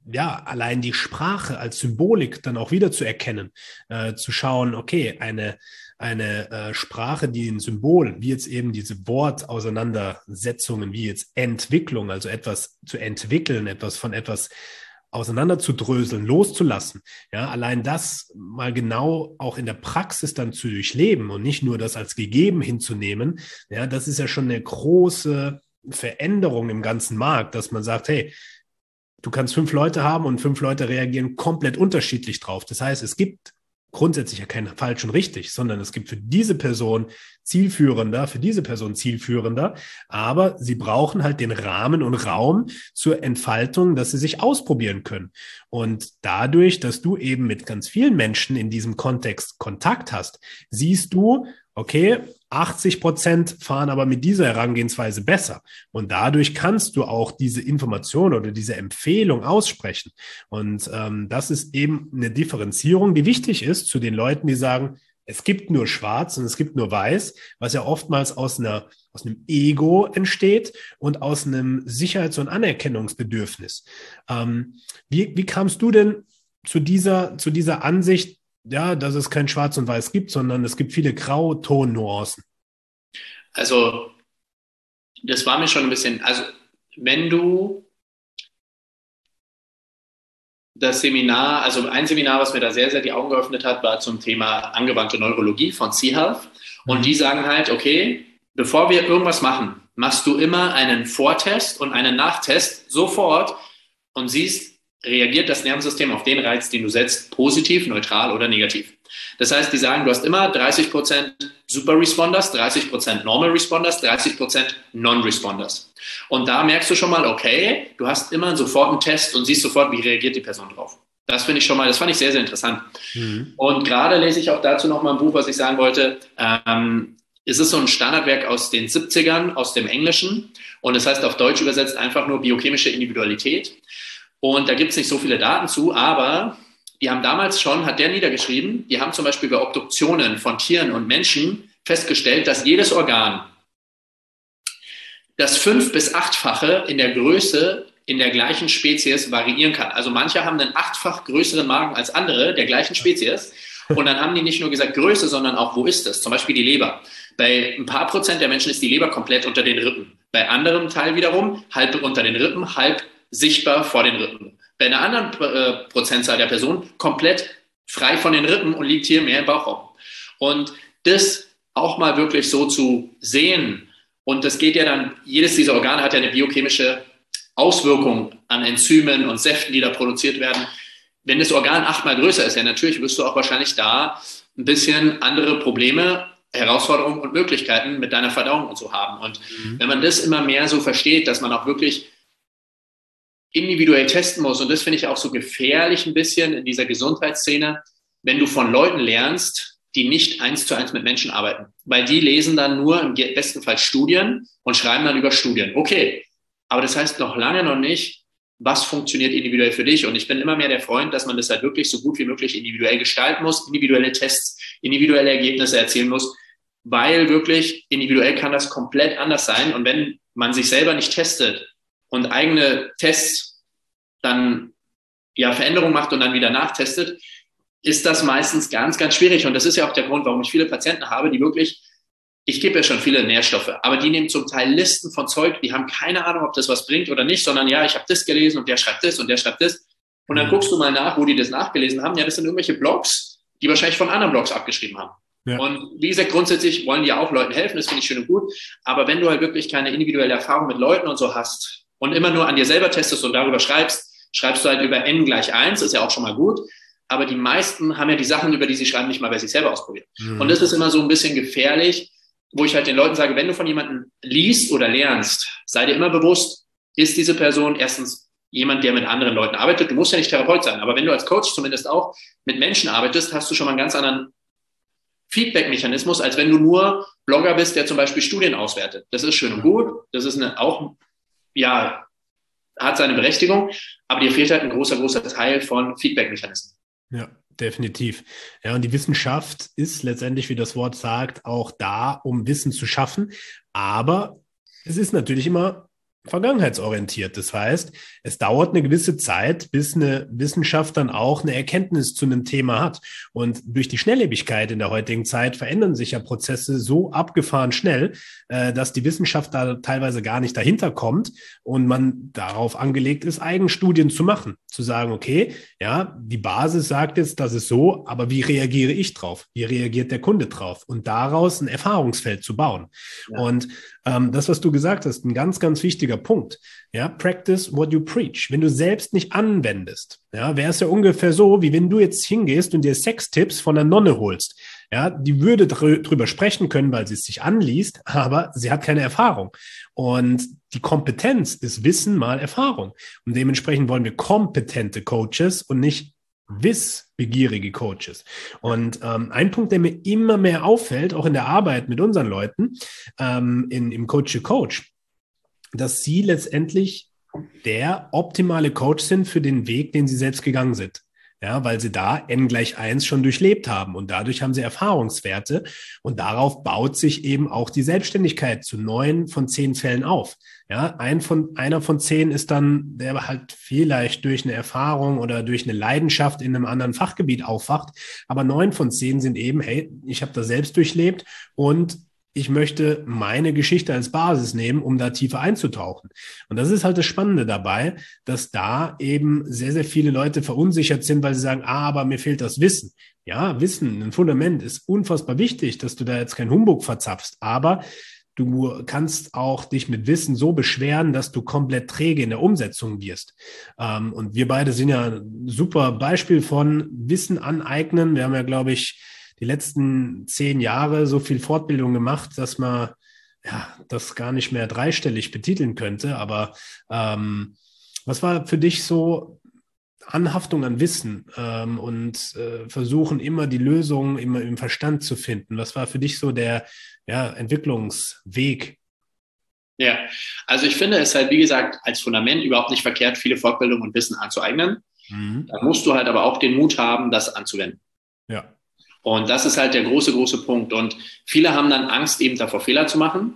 ja, allein die Sprache als Symbolik dann auch wieder zu erkennen, äh, zu schauen, okay, eine, eine äh, Sprache, die ein Symbol, wie jetzt eben diese Wortauseinandersetzungen, wie jetzt Entwicklung, also etwas zu entwickeln, etwas von etwas auseinanderzudröseln, loszulassen. Ja, allein das mal genau auch in der Praxis dann zu durchleben und nicht nur das als gegeben hinzunehmen. Ja, das ist ja schon eine große Veränderung im ganzen Markt, dass man sagt, hey, du kannst fünf Leute haben und fünf Leute reagieren komplett unterschiedlich drauf. Das heißt, es gibt grundsätzlich ja kein falsch und richtig, sondern es gibt für diese Person zielführender, für diese Person zielführender, aber sie brauchen halt den Rahmen und Raum zur Entfaltung, dass sie sich ausprobieren können. Und dadurch, dass du eben mit ganz vielen Menschen in diesem Kontext Kontakt hast, siehst du, okay, achtzig Prozent fahren aber mit dieser Herangehensweise besser. Und dadurch kannst du auch diese Information oder diese Empfehlung aussprechen. Und ähm, das ist eben eine Differenzierung, die wichtig ist zu den Leuten, die sagen, es gibt nur Schwarz und es gibt nur Weiß, was ja oftmals aus einer, aus einem Ego entsteht und aus einem Sicherheits- und Anerkennungsbedürfnis. Ähm, wie, wie kamst du denn zu dieser, zu dieser Ansicht, ja, dass es kein Schwarz und Weiß gibt, sondern es gibt viele Grauton-Nuancen? Also, das war mir schon ein bisschen, also, wenn du das Seminar, also ein Seminar, was mir da sehr, sehr die Augen geöffnet hat, war zum Thema angewandte Neurologie von C-Health. Und die sagen halt, okay, bevor wir irgendwas machen, machst du immer einen Vortest und einen Nachtest sofort und siehst, reagiert das Nervensystem auf den Reiz, den du setzt, positiv, neutral oder negativ. Das heißt, die sagen, du hast immer dreißig Prozent Super Responders, dreißig Prozent Normal Responders, dreißig Prozent Non-Responders. Und da merkst du schon mal, okay, du hast immer sofort einen Test und siehst sofort, wie reagiert die Person drauf. Das finde ich schon mal, das fand ich sehr, sehr interessant. Mhm. Und gerade lese ich auch dazu noch mal ein Buch, was ich sagen wollte. Ähm, es ist so ein Standardwerk aus den siebzigern, aus dem Englischen. Und das heißt auf Deutsch übersetzt einfach nur biochemische Individualität. Und da gibt es nicht so viele Daten zu, aber die haben damals schon, hat der niedergeschrieben, die haben zum Beispiel bei Obduktionen von Tieren und Menschen festgestellt, dass jedes Organ das fünf- bis achtfache in der Größe in der gleichen Spezies variieren kann. Also manche haben einen achtfach größeren Magen als andere der gleichen Spezies. Und dann haben die nicht nur gesagt Größe, sondern auch, wo ist es? Zum Beispiel die Leber. Bei ein paar Prozent der Menschen ist die Leber komplett unter den Rippen. Bei anderem Teil wiederum halb unter den Rippen, halb sichtbar vor den Rippen. Bei einer anderen äh, Prozentzahl der Personen komplett frei von den Rippen und liegt hier mehr im Bauchraum. Und das auch mal wirklich so zu sehen, und das geht ja dann, jedes dieser Organe hat ja eine biochemische Auswirkung an Enzymen und Säften, die da produziert werden. Wenn das Organ achtmal größer ist, ja natürlich wirst du auch wahrscheinlich da ein bisschen andere Probleme, Herausforderungen und Möglichkeiten mit deiner Verdauung und so haben. Und mhm. wenn man das immer mehr so versteht, dass man auch wirklich individuell testen muss. Und das finde ich auch so gefährlich ein bisschen in dieser Gesundheitsszene, wenn du von Leuten lernst, die nicht eins zu eins mit Menschen arbeiten. Weil die lesen dann nur im besten Fall Studien und schreiben dann über Studien. Okay, aber das heißt noch lange noch nicht, was funktioniert individuell für dich. Und ich bin immer mehr der Freund, dass man das halt wirklich so gut wie möglich individuell gestalten muss, individuelle Tests, individuelle Ergebnisse erzielen muss, weil wirklich individuell kann das komplett anders sein. Und wenn man sich selber nicht testet, und eigene Tests dann ja Veränderungen macht und dann wieder nachtestet, ist das meistens ganz, ganz schwierig. Und das ist ja auch der Grund, warum ich viele Patienten habe, die wirklich, ich gebe ja schon viele Nährstoffe, aber die nehmen zum Teil Listen von Zeug, die haben keine Ahnung, ob das was bringt oder nicht, sondern ja, ich habe das gelesen und der schreibt das und der schreibt das. Und dann guckst du mal nach, wo die das nachgelesen haben. Ja, das sind irgendwelche Blogs, die wahrscheinlich von anderen Blogs abgeschrieben haben. Ja. Und wie gesagt, grundsätzlich wollen die ja auch Leuten helfen, das finde ich schön und gut. Aber wenn du halt wirklich keine individuelle Erfahrung mit Leuten und so hast, und immer nur an dir selber testest und darüber schreibst, schreibst du halt über n gleich eins, ist ja auch schon mal gut. Aber die meisten haben ja die Sachen, über die sie schreiben, nicht mal bei sich selber ausprobiert. Mhm. Und das ist immer so ein bisschen gefährlich, wo ich halt den Leuten sage, wenn du von jemandem liest oder lernst, sei dir immer bewusst, ist diese Person erstens jemand, der mit anderen Leuten arbeitet. Du musst ja nicht Therapeut sein, aber wenn du als Coach zumindest auch mit Menschen arbeitest, hast du schon mal einen ganz anderen Feedback-Mechanismus, als wenn du nur Blogger bist, der zum Beispiel Studien auswertet. Das ist schön und gut. Das ist eine, auch ja, hat seine Berechtigung, aber dir fehlt halt ein großer, großer Teil von Feedback-Mechanismen. Ja, definitiv. Ja, und die Wissenschaft ist letztendlich, wie das Wort sagt, auch da, um Wissen zu schaffen. Aber es ist natürlich immer vergangenheitsorientiert. Das heißt, es dauert eine gewisse Zeit, bis eine Wissenschaft dann auch eine Erkenntnis zu einem Thema hat. Und durch die Schnelllebigkeit in der heutigen Zeit verändern sich ja Prozesse so abgefahren schnell, äh, dass die Wissenschaft da teilweise gar nicht dahinter kommt und man darauf angelegt ist, Eigenstudien zu machen. Zu sagen, okay, ja, die Basis sagt jetzt, das ist so, aber wie reagiere ich drauf? Wie reagiert der Kunde drauf? Und daraus ein Erfahrungsfeld zu bauen. Ja. Und ähm, das, was du gesagt hast, ein ganz, ganz wichtiger Punkt. Ja, practice what you preach. Wenn du selbst nicht anwendest, ja, wäre es ja ungefähr so, wie wenn du jetzt hingehst und dir Sextipps von einer Nonne holst. Ja, die würde drü- drüber sprechen können, weil sie es sich anliest, aber sie hat keine Erfahrung. Und die Kompetenz ist Wissen mal Erfahrung. Und dementsprechend wollen wir kompetente Coaches und nicht wissbegierige Coaches. Und ähm, ein Punkt, der mir immer mehr auffällt, auch in der Arbeit mit unseren Leuten, ähm, in, im Coach to Coach, dass sie letztendlich der optimale Coach sind für den Weg, den sie selbst gegangen sind. Ja, weil sie da N gleich eins schon durchlebt haben und dadurch haben sie Erfahrungswerte und darauf baut sich eben auch die Selbstständigkeit zu neun von zehn Fällen auf. Ja, ein von, einer von zehn ist dann, der halt vielleicht durch eine Erfahrung oder durch eine Leidenschaft in einem anderen Fachgebiet aufwacht, aber neun von zehn sind eben, hey, ich habe das selbst durchlebt und ich möchte meine Geschichte als Basis nehmen, um da tiefer einzutauchen. Und das ist halt das Spannende dabei, dass da eben sehr, sehr viele Leute verunsichert sind, weil sie sagen, ah, aber mir fehlt das Wissen. Ja, Wissen, ein Fundament ist unfassbar wichtig, dass du da jetzt keinen Humbug verzapfst, aber du kannst auch dich mit Wissen so beschweren, dass du komplett träge in der Umsetzung wirst. Und wir beide sind ja ein super Beispiel von Wissen aneignen. Wir haben ja, glaube ich, die letzten zehn Jahre so viel Fortbildung gemacht, dass man ja das gar nicht mehr dreistellig betiteln könnte. Aber ähm, was war für dich so Anhaftung an Wissen ähm, und äh, versuchen immer die Lösung immer im Verstand zu finden? Was war für dich so der ja, Entwicklungsweg? Ja, also ich finde es halt, wie gesagt, als Fundament überhaupt nicht verkehrt, viele Fortbildungen und Wissen anzueignen. Mhm. Da musst du halt aber auch den Mut haben, das anzuwenden. Ja. Und das ist halt der große, große Punkt. Und viele haben dann Angst, eben davor Fehler zu machen.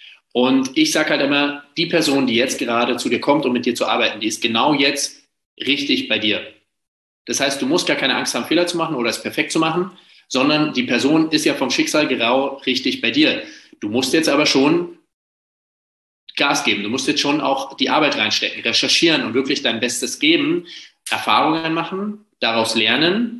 Und ich sage halt immer, die Person, die jetzt gerade zu dir kommt, um mit dir zu arbeiten, die ist genau jetzt richtig bei dir. Das heißt, du musst gar keine Angst haben, Fehler zu machen oder es perfekt zu machen, sondern die Person ist ja vom Schicksal genau richtig bei dir. Du musst jetzt aber schon Gas geben. Du musst jetzt schon auch die Arbeit reinstecken, recherchieren und wirklich dein Bestes geben, Erfahrungen machen, daraus lernen,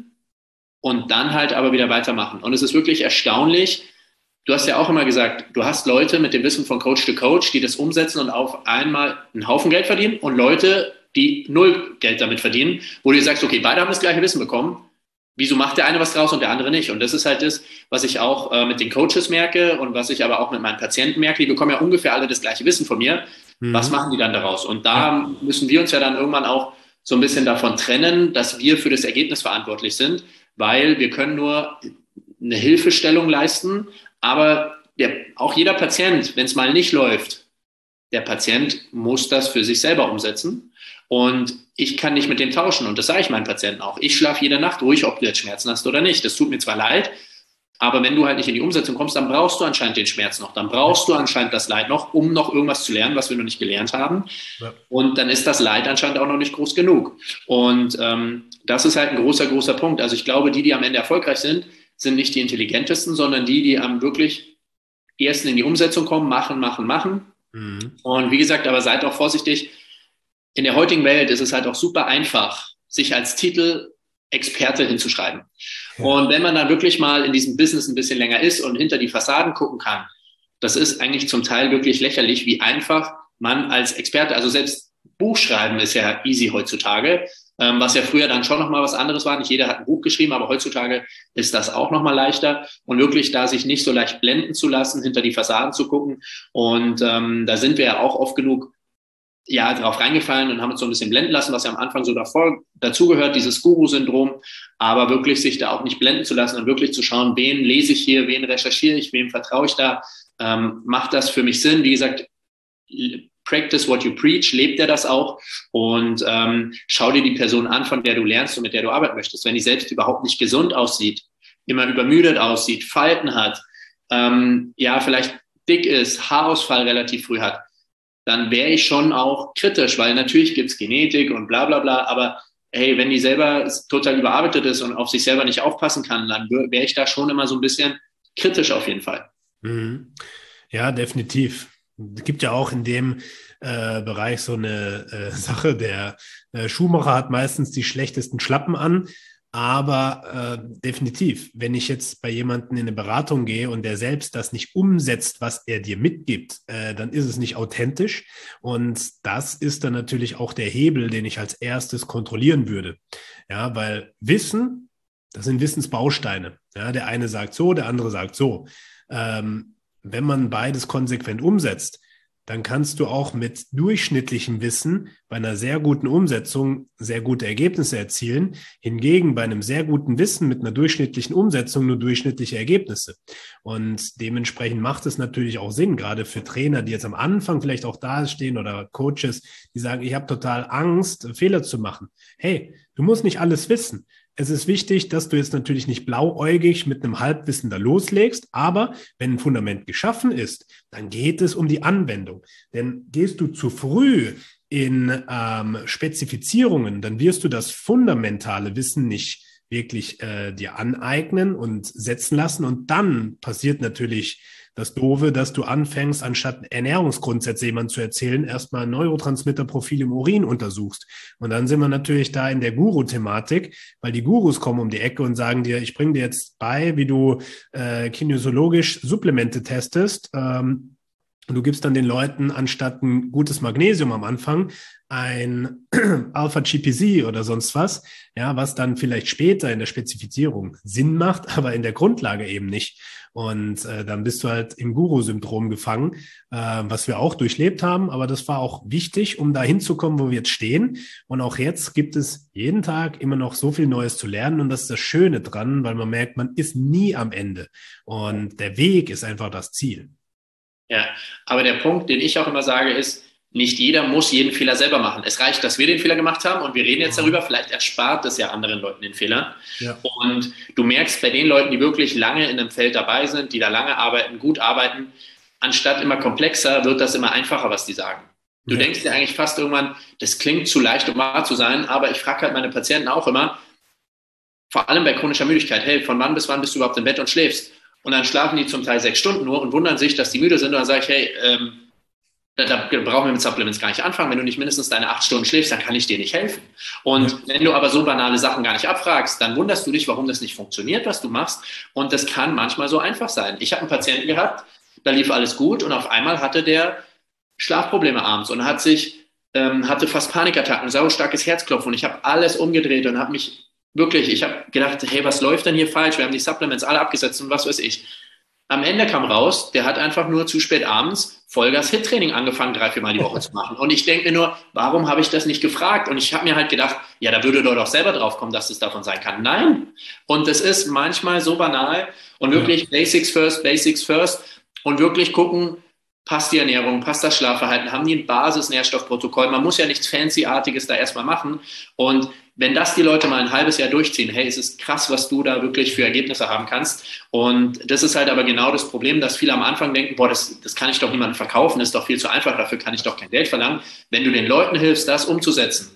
und dann halt aber wieder weitermachen. Und es ist wirklich erstaunlich. Du hast ja auch immer gesagt, du hast Leute mit dem Wissen von Coach to Coach, die das umsetzen und auf einmal einen Haufen Geld verdienen und Leute, die null Geld damit verdienen, wo du sagst, okay, beide haben das gleiche Wissen bekommen. Wieso macht der eine was draus und der andere nicht? Und das ist halt das, was ich auch äh, mit den Coaches merke und was ich aber auch mit meinen Patienten merke. Die bekommen ja ungefähr alle das gleiche Wissen von mir. Mhm. Was machen die dann daraus? Und da müssen wir uns ja dann irgendwann auch so ein bisschen davon trennen, dass wir für das Ergebnis verantwortlich sind, weil wir können nur eine Hilfestellung leisten, aber der, auch jeder Patient, wenn es mal nicht läuft, der Patient muss das für sich selber umsetzen und ich kann nicht mit dem tauschen und das sage ich meinen Patienten auch. Ich schlafe jede Nacht ruhig, ob du jetzt Schmerzen hast oder nicht. Das tut mir zwar leid, aber wenn du halt nicht in die Umsetzung kommst, dann brauchst du anscheinend den Schmerz noch, dann brauchst du anscheinend das Leid noch, um noch irgendwas zu lernen, was wir noch nicht gelernt haben. Ja. Und dann ist das Leid anscheinend auch noch nicht groß genug. Und ähm, das ist halt ein großer, großer Punkt. Also ich glaube, die, die am Ende erfolgreich sind, sind nicht die intelligentesten, sondern die, die am wirklich ersten in die Umsetzung kommen, machen, machen, machen. Mhm. Und wie gesagt, aber seid auch vorsichtig. In der heutigen Welt ist es halt auch super einfach, sich als Titel Experte hinzuschreiben. Ja. Und wenn man dann wirklich mal in diesem Business ein bisschen länger ist und hinter die Fassaden gucken kann, das ist eigentlich zum Teil wirklich lächerlich, wie einfach man als Experte, also selbst Buchschreiben ist ja easy heutzutage, ähm, was ja früher dann schon nochmal was anderes war. Nicht jeder hat ein Buch geschrieben, aber heutzutage ist das auch nochmal leichter und wirklich da sich nicht so leicht blenden zu lassen, hinter die Fassaden zu gucken. Und ähm, da sind wir ja auch oft genug ja, drauf reingefallen und haben uns so ein bisschen blenden lassen, was ja am Anfang so davor dazugehört, dieses Guru-Syndrom, aber wirklich sich da auch nicht blenden zu lassen und wirklich zu schauen, wen lese ich hier, wen recherchiere ich, wem vertraue ich da, ähm, macht das für mich Sinn? Wie gesagt, practice what you preach, lebt er das auch und ähm, schau dir die Person an, von der du lernst und mit der du arbeiten möchtest. Wenn die selbst überhaupt nicht gesund aussieht, immer übermüdet aussieht, Falten hat, ähm, ja, vielleicht dick ist, Haarausfall relativ früh hat, dann wäre ich schon auch kritisch, weil natürlich gibt's Genetik und bla bla bla, aber hey, wenn die selber total überarbeitet ist und auf sich selber nicht aufpassen kann, dann wäre ich da schon immer so ein bisschen kritisch auf jeden Fall. Mhm. Ja, definitiv. Es gibt ja auch in dem äh, Bereich so eine äh, Sache, der äh, Schuhmacher hat meistens die schlechtesten Schlappen an, aber äh, definitiv, wenn ich jetzt bei jemandem in eine Beratung gehe und der selbst das nicht umsetzt, was er dir mitgibt, äh, dann ist es nicht authentisch und das ist dann natürlich auch der Hebel, den ich als erstes kontrollieren würde. Ja, weil Wissen, das sind Wissensbausteine. Ja, der eine sagt so, der andere sagt so. Ähm, wenn man beides konsequent umsetzt, dann kannst du auch mit durchschnittlichem Wissen bei einer sehr guten Umsetzung sehr gute Ergebnisse erzielen. Hingegen bei einem sehr guten Wissen mit einer durchschnittlichen Umsetzung nur durchschnittliche Ergebnisse. Und dementsprechend macht es natürlich auch Sinn, gerade für Trainer, die jetzt am Anfang vielleicht auch da stehen oder Coaches, die sagen, ich habe total Angst, Fehler zu machen. Hey, du musst nicht alles wissen. Es ist wichtig, dass du jetzt natürlich nicht blauäugig mit einem Halbwissen da loslegst, aber wenn ein Fundament geschaffen ist, dann geht es um die Anwendung. Denn gehst du zu früh in ähm, Spezifizierungen, dann wirst du das fundamentale Wissen nicht wirklich äh, dir aneignen und setzen lassen. Und dann passiert natürlich das Doofe, dass du anfängst, anstatt Ernährungsgrundsätze jemand zu erzählen, erstmal Neurotransmitterprofil im Urin untersuchst. Und dann sind wir natürlich da in der Guru-Thematik, weil die Gurus kommen um die Ecke und sagen dir, ich bringe dir jetzt bei, wie du äh, kinesiologisch Supplemente testest. Ähm, und du gibst dann den Leuten anstatt ein gutes Magnesium am Anfang ein Alpha-G P C oder sonst was, ja, was dann vielleicht später in der Spezifizierung Sinn macht, aber in der Grundlage eben nicht. Und äh, dann bist du halt im Guru-Syndrom gefangen, äh, was wir auch durchlebt haben. Aber das war auch wichtig, um da hinzukommen, wo wir jetzt stehen. Und auch jetzt gibt es jeden Tag immer noch so viel Neues zu lernen. Und das ist das Schöne dran, weil man merkt, man ist nie am Ende. Und der Weg ist einfach das Ziel. Ja, aber der Punkt, den ich auch immer sage, ist, nicht jeder muss jeden Fehler selber machen. Es reicht, dass wir den Fehler gemacht haben und wir reden jetzt darüber, vielleicht erspart es ja anderen Leuten den Fehler. Ja. Und du merkst bei den Leuten, die wirklich lange in einem Feld dabei sind, die da lange arbeiten, gut arbeiten, anstatt immer komplexer, wird das immer einfacher, was die sagen. Du Ja. denkst dir eigentlich fast irgendwann, das klingt zu leicht, um wahr zu sein, aber ich frage halt meine Patienten auch immer, vor allem bei chronischer Müdigkeit, hey, von wann bis wann bist du überhaupt im Bett und schläfst? Und dann schlafen die zum Teil sechs Stunden nur und wundern sich, dass die müde sind. Und dann sage ich, hey, ähm, da, da brauchen wir mit Supplements gar nicht anfangen. Wenn du nicht mindestens deine acht Stunden schläfst, dann kann ich dir nicht helfen. Und ja. wenn du aber so banale Sachen gar nicht abfragst, dann wunderst du dich, warum das nicht funktioniert, was du machst. Und das kann manchmal so einfach sein. Ich habe einen Patienten gehabt, da lief alles gut und auf einmal hatte der Schlafprobleme abends und hat sich, ähm, hatte fast Panikattacken, saustarkes Herzklopfen und ich habe alles umgedreht und habe mich wirklich, ich habe gedacht, hey, was läuft denn hier falsch? Wir haben die Supplements alle abgesetzt und was weiß ich. Am Ende kam raus, der hat einfach nur zu spät abends Vollgas-Hit-Training angefangen, drei, vier Mal die Woche zu machen. Und ich denke mir nur, warum habe ich das nicht gefragt? Und ich habe mir halt gedacht, ja, da würde doch selber drauf kommen, dass es davon sein kann. Nein. Und das ist manchmal so banal und wirklich ja. Basics first, Basics first und wirklich gucken, passt die Ernährung, passt das Schlafverhalten, haben die ein Basis-Nährstoffprotokoll. Man muss ja nichts Fancy-artiges da erstmal machen. Und wenn das die Leute mal ein halbes Jahr durchziehen, hey, es ist krass, was du da wirklich für Ergebnisse haben kannst. Und das ist halt aber genau das Problem, dass viele am Anfang denken, boah, das, das kann ich doch niemandem verkaufen, das ist doch viel zu einfach, dafür kann ich doch kein Geld verlangen. Wenn du den Leuten hilfst, das umzusetzen,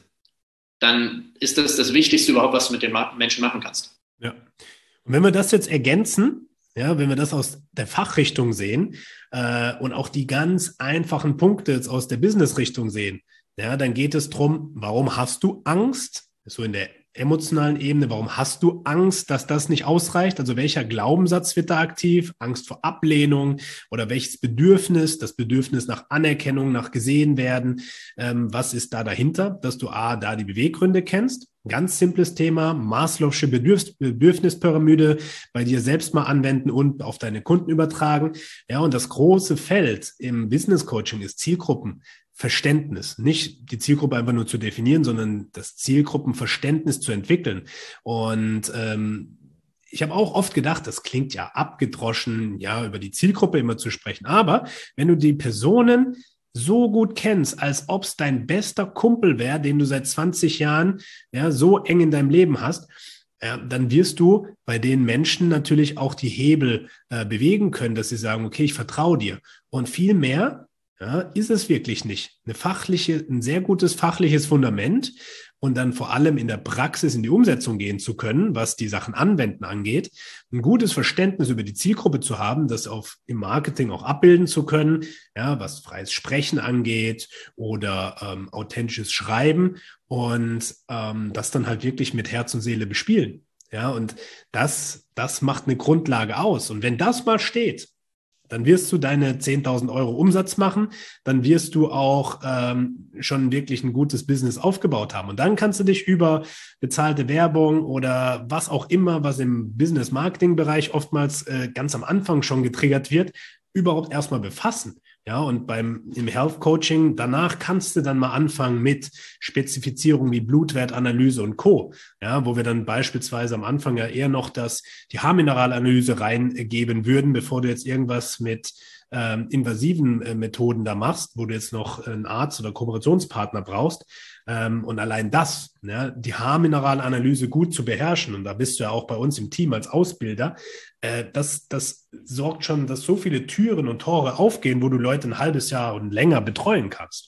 dann ist das das Wichtigste überhaupt, was du mit den Menschen machen kannst. Ja. Und wenn wir das jetzt ergänzen, ja, wenn wir das aus der Fachrichtung sehen äh, und auch die ganz einfachen Punkte jetzt aus der Business-Richtung sehen, ja, dann geht es darum, warum hast du Angst? So in der emotionalen Ebene, warum hast du Angst, dass das nicht ausreicht? Also welcher Glaubenssatz wird da aktiv? Angst vor Ablehnung oder welches Bedürfnis? Das Bedürfnis nach Anerkennung, nach gesehen werden. Ähm, was ist da dahinter? Dass du A, da die Beweggründe kennst. Ganz simples Thema, Maslow'sche Bedürf- Bedürfnispyramide bei dir selbst mal anwenden und auf deine Kunden übertragen. Ja, und das große Feld im Business Coaching ist Zielgruppen. Verständnis, nicht die Zielgruppe einfach nur zu definieren, sondern das Zielgruppenverständnis zu entwickeln. Und ähm, ich habe auch oft gedacht, das klingt ja abgedroschen, ja, über die Zielgruppe immer zu sprechen. Aber wenn du die Personen so gut kennst, als ob es dein bester Kumpel wäre, den du seit zwanzig Jahren ja so eng in deinem Leben hast, ja, dann wirst du bei den Menschen natürlich auch die Hebel äh, bewegen können, dass sie sagen, okay, ich vertraue dir. Und viel mehr Ja, ist es wirklich nicht. Eine fachliche, ein sehr gutes fachliches Fundament und dann vor allem in der Praxis in die Umsetzung gehen zu können, was die Sachen anwenden angeht, ein gutes Verständnis über die Zielgruppe zu haben, das auf im Marketing auch abbilden zu können, ja, was freies Sprechen angeht oder ähm, authentisches Schreiben und ähm, das dann halt wirklich mit Herz und Seele bespielen. Ja, und das, das macht eine Grundlage aus. Und wenn das mal steht, dann wirst du deine zehntausend Euro Umsatz machen, dann wirst du auch ähm, schon wirklich ein gutes Business aufgebaut haben. Und dann kannst du dich über bezahlte Werbung oder was auch immer, was im Business-Marketing-Bereich oftmals äh, ganz am Anfang schon getriggert wird, überhaupt erstmal befassen. Ja, und beim im Health Coaching danach kannst du dann mal anfangen mit Spezifizierung wie Blutwertanalyse und Co. Ja, wo wir dann beispielsweise am Anfang ja eher noch das die Haarmineralanalyse reingeben würden, bevor du jetzt irgendwas mit ähm, invasiven äh, Methoden da machst, wo du jetzt noch einen Arzt oder Kooperationspartner brauchst. Ähm, und allein das, ja, die Haarmineralanalyse gut zu beherrschen, und da bist du ja auch bei uns im Team als Ausbilder, äh, das, das sorgt schon, dass so viele Türen und Tore aufgehen, wo du Leute ein halbes Jahr und länger betreuen kannst.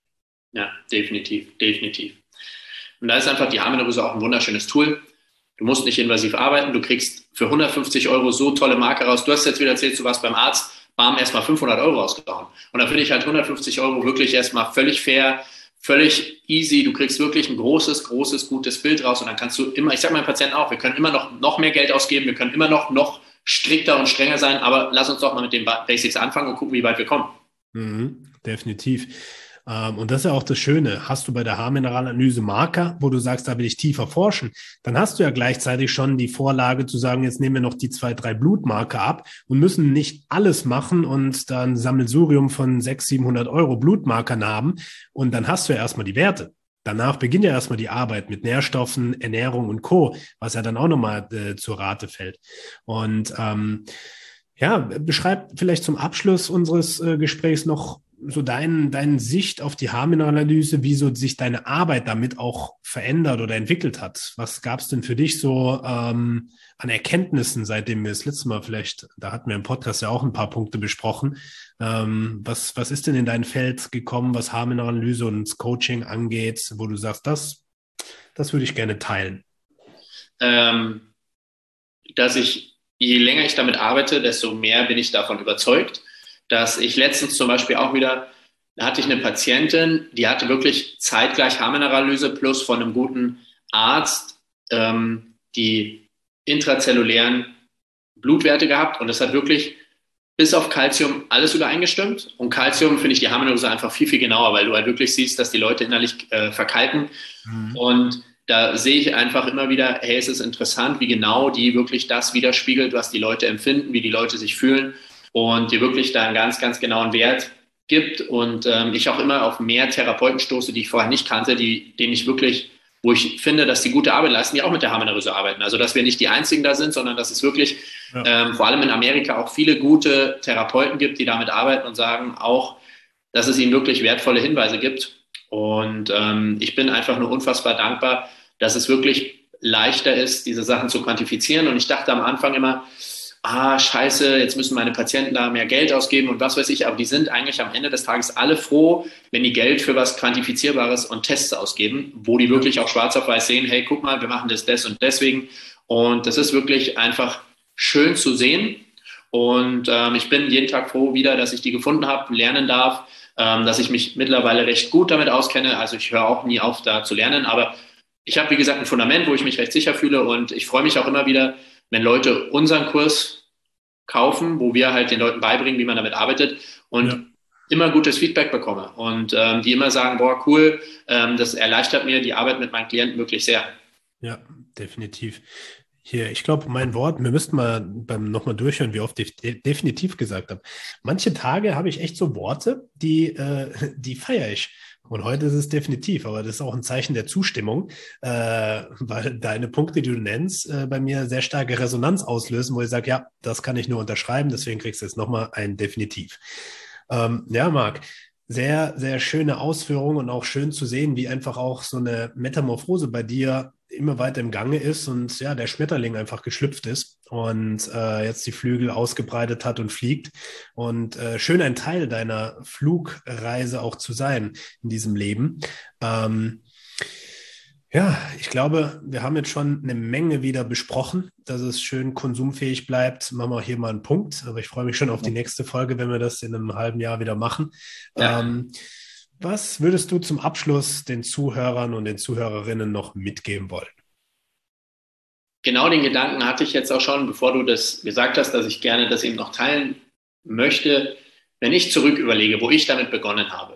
Ja, definitiv, definitiv. Und da ist einfach die Haarmineralanalyse auch ein wunderschönes Tool. Du musst nicht invasiv arbeiten, du kriegst für hundertfünfzig Euro so tolle Marke raus. Du hast jetzt wieder erzählt, du warst beim Arzt, bam, erstmal fünfhundert Euro rausgehauen. Und da finde ich halt hundertfünfzig Euro wirklich erstmal völlig fair, völlig easy. Du kriegst wirklich ein großes, großes, gutes Bild raus und dann kannst du immer, ich sage meinen Patienten auch, wir können immer noch, noch mehr Geld ausgeben, wir können immer noch, noch strikter und strenger sein, aber lass uns doch mal mit den Basics anfangen und gucken, wie weit wir kommen. Mhm, definitiv. Ähm, und das ist ja auch das Schöne. Hast du bei der Haarmineralanalyse Marker, wo du sagst, da will ich tiefer forschen, dann hast du ja gleichzeitig schon die Vorlage zu sagen, jetzt nehmen wir noch die zwei, drei Blutmarker ab und müssen nicht alles machen und dann Sammelsurium von sechshundert, siebenhundert Euro Blutmarkern haben. Und dann hast du ja erstmal die Werte. Danach beginnt ja erstmal die Arbeit mit Nährstoffen, Ernährung und Co., was ja dann auch nochmal äh, zur Rate fällt. Und ähm, ja, beschreib vielleicht zum Abschluss unseres äh, Gesprächs noch so deinen deinen Sicht auf die Haarmineralanalyse, wie so sich deine Arbeit damit auch verändert oder entwickelt hat. Was gab es denn für dich so ähm, an Erkenntnissen, seitdem wir das letzte Mal vielleicht, da hatten wir im Podcast ja auch ein paar Punkte besprochen. Ähm, was, was ist denn in dein Feld gekommen, was Haarmineralanalyse und das Coaching angeht, wo du sagst, das, das würde ich gerne teilen? Ähm, dass ich, je länger ich damit arbeite, desto mehr bin ich davon überzeugt, dass ich letztens zum Beispiel auch wieder, da hatte ich eine Patientin, die hatte wirklich zeitgleich Haarmineralanalyse plus von einem guten Arzt ähm, die intrazellulären Blutwerte gehabt und das hat wirklich bis auf Calcium alles übereingestimmt. Und Calcium finde ich die Haarmineralanalyse einfach viel, viel genauer, weil du halt wirklich siehst, dass die Leute innerlich äh, verkalken. Mhm. Und da sehe ich einfach immer wieder, hey, es ist interessant, wie genau die wirklich das widerspiegelt, was die Leute empfinden, wie die Leute sich fühlen und dir wirklich da einen ganz, ganz genauen Wert gibt. Und ähm, ich auch immer auf mehr Therapeuten stoße, die ich vorher nicht kannte, die, denen ich wirklich, wo ich finde, dass die gute Arbeit leisten, die auch mit der Haarmineralanalyse arbeiten. Also, dass wir nicht die Einzigen da sind, sondern dass es wirklich ja. ähm, vor allem in Amerika auch viele gute Therapeuten gibt, die damit arbeiten und sagen auch, dass es ihnen wirklich wertvolle Hinweise gibt. Und ähm, ich bin einfach nur unfassbar dankbar, dass es wirklich leichter ist, diese Sachen zu quantifizieren. Und ich dachte am Anfang immer, ah, scheiße, jetzt müssen meine Patienten da mehr Geld ausgeben und was weiß ich. Aber die sind eigentlich am Ende des Tages alle froh, wenn die Geld für was Quantifizierbares und Tests ausgeben, wo die wirklich auch schwarz auf weiß sehen, hey, guck mal, wir machen das, das und deswegen. Und das ist wirklich einfach schön zu sehen. Und ähm, ich bin jeden Tag froh wieder, dass ich die gefunden habe, lernen darf, ähm, dass ich mich mittlerweile recht gut damit auskenne. Also ich höre auch nie auf, da zu lernen. Aber ich habe, wie gesagt, ein Fundament, wo ich mich recht sicher fühle. Und ich freue mich auch immer wieder, wenn Leute unseren Kurs kaufen, wo wir halt den Leuten beibringen, wie man damit arbeitet und ja. immer gutes Feedback bekomme. Und ähm, die immer sagen, boah, cool, ähm, das erleichtert mir die Arbeit mit meinen Klienten wirklich sehr. Ja, definitiv. Hier, ich glaube, mein Wort, wir müssten mal beim nochmal durchhören, wie oft ich de- definitiv gesagt habe. Manche Tage habe ich echt so Worte, die, äh, die feiere ich. Und heute ist es definitiv, aber das ist auch ein Zeichen der Zustimmung, äh, weil deine Punkte, die du nennst, äh, bei mir sehr starke Resonanz auslösen, wo ich sage, ja, das kann ich nur unterschreiben, deswegen kriegst du jetzt nochmal ein Definitiv. Ähm, ja, Marc, sehr, sehr schöne Ausführung und auch schön zu sehen, wie einfach auch so eine Metamorphose bei dir immer weiter im Gange ist und ja, der Schmetterling einfach geschlüpft ist und äh, jetzt die Flügel ausgebreitet hat und fliegt. Und äh, schön ein Teil deiner Flugreise auch zu sein in diesem Leben. Ähm, ja, ich glaube, wir haben jetzt schon eine Menge wieder besprochen, dass es schön konsumfähig bleibt. Machen wir hier mal einen Punkt. Aber ich freue mich schon auf die nächste Folge, wenn wir das in einem halben Jahr wieder machen. Ja. Ähm, was würdest du zum Abschluss den Zuhörern und den Zuhörerinnen noch mitgeben wollen? Genau den Gedanken hatte ich jetzt auch schon, bevor du das gesagt hast, dass ich gerne das eben noch teilen möchte. Wenn ich zurück überlege, wo ich damit begonnen habe,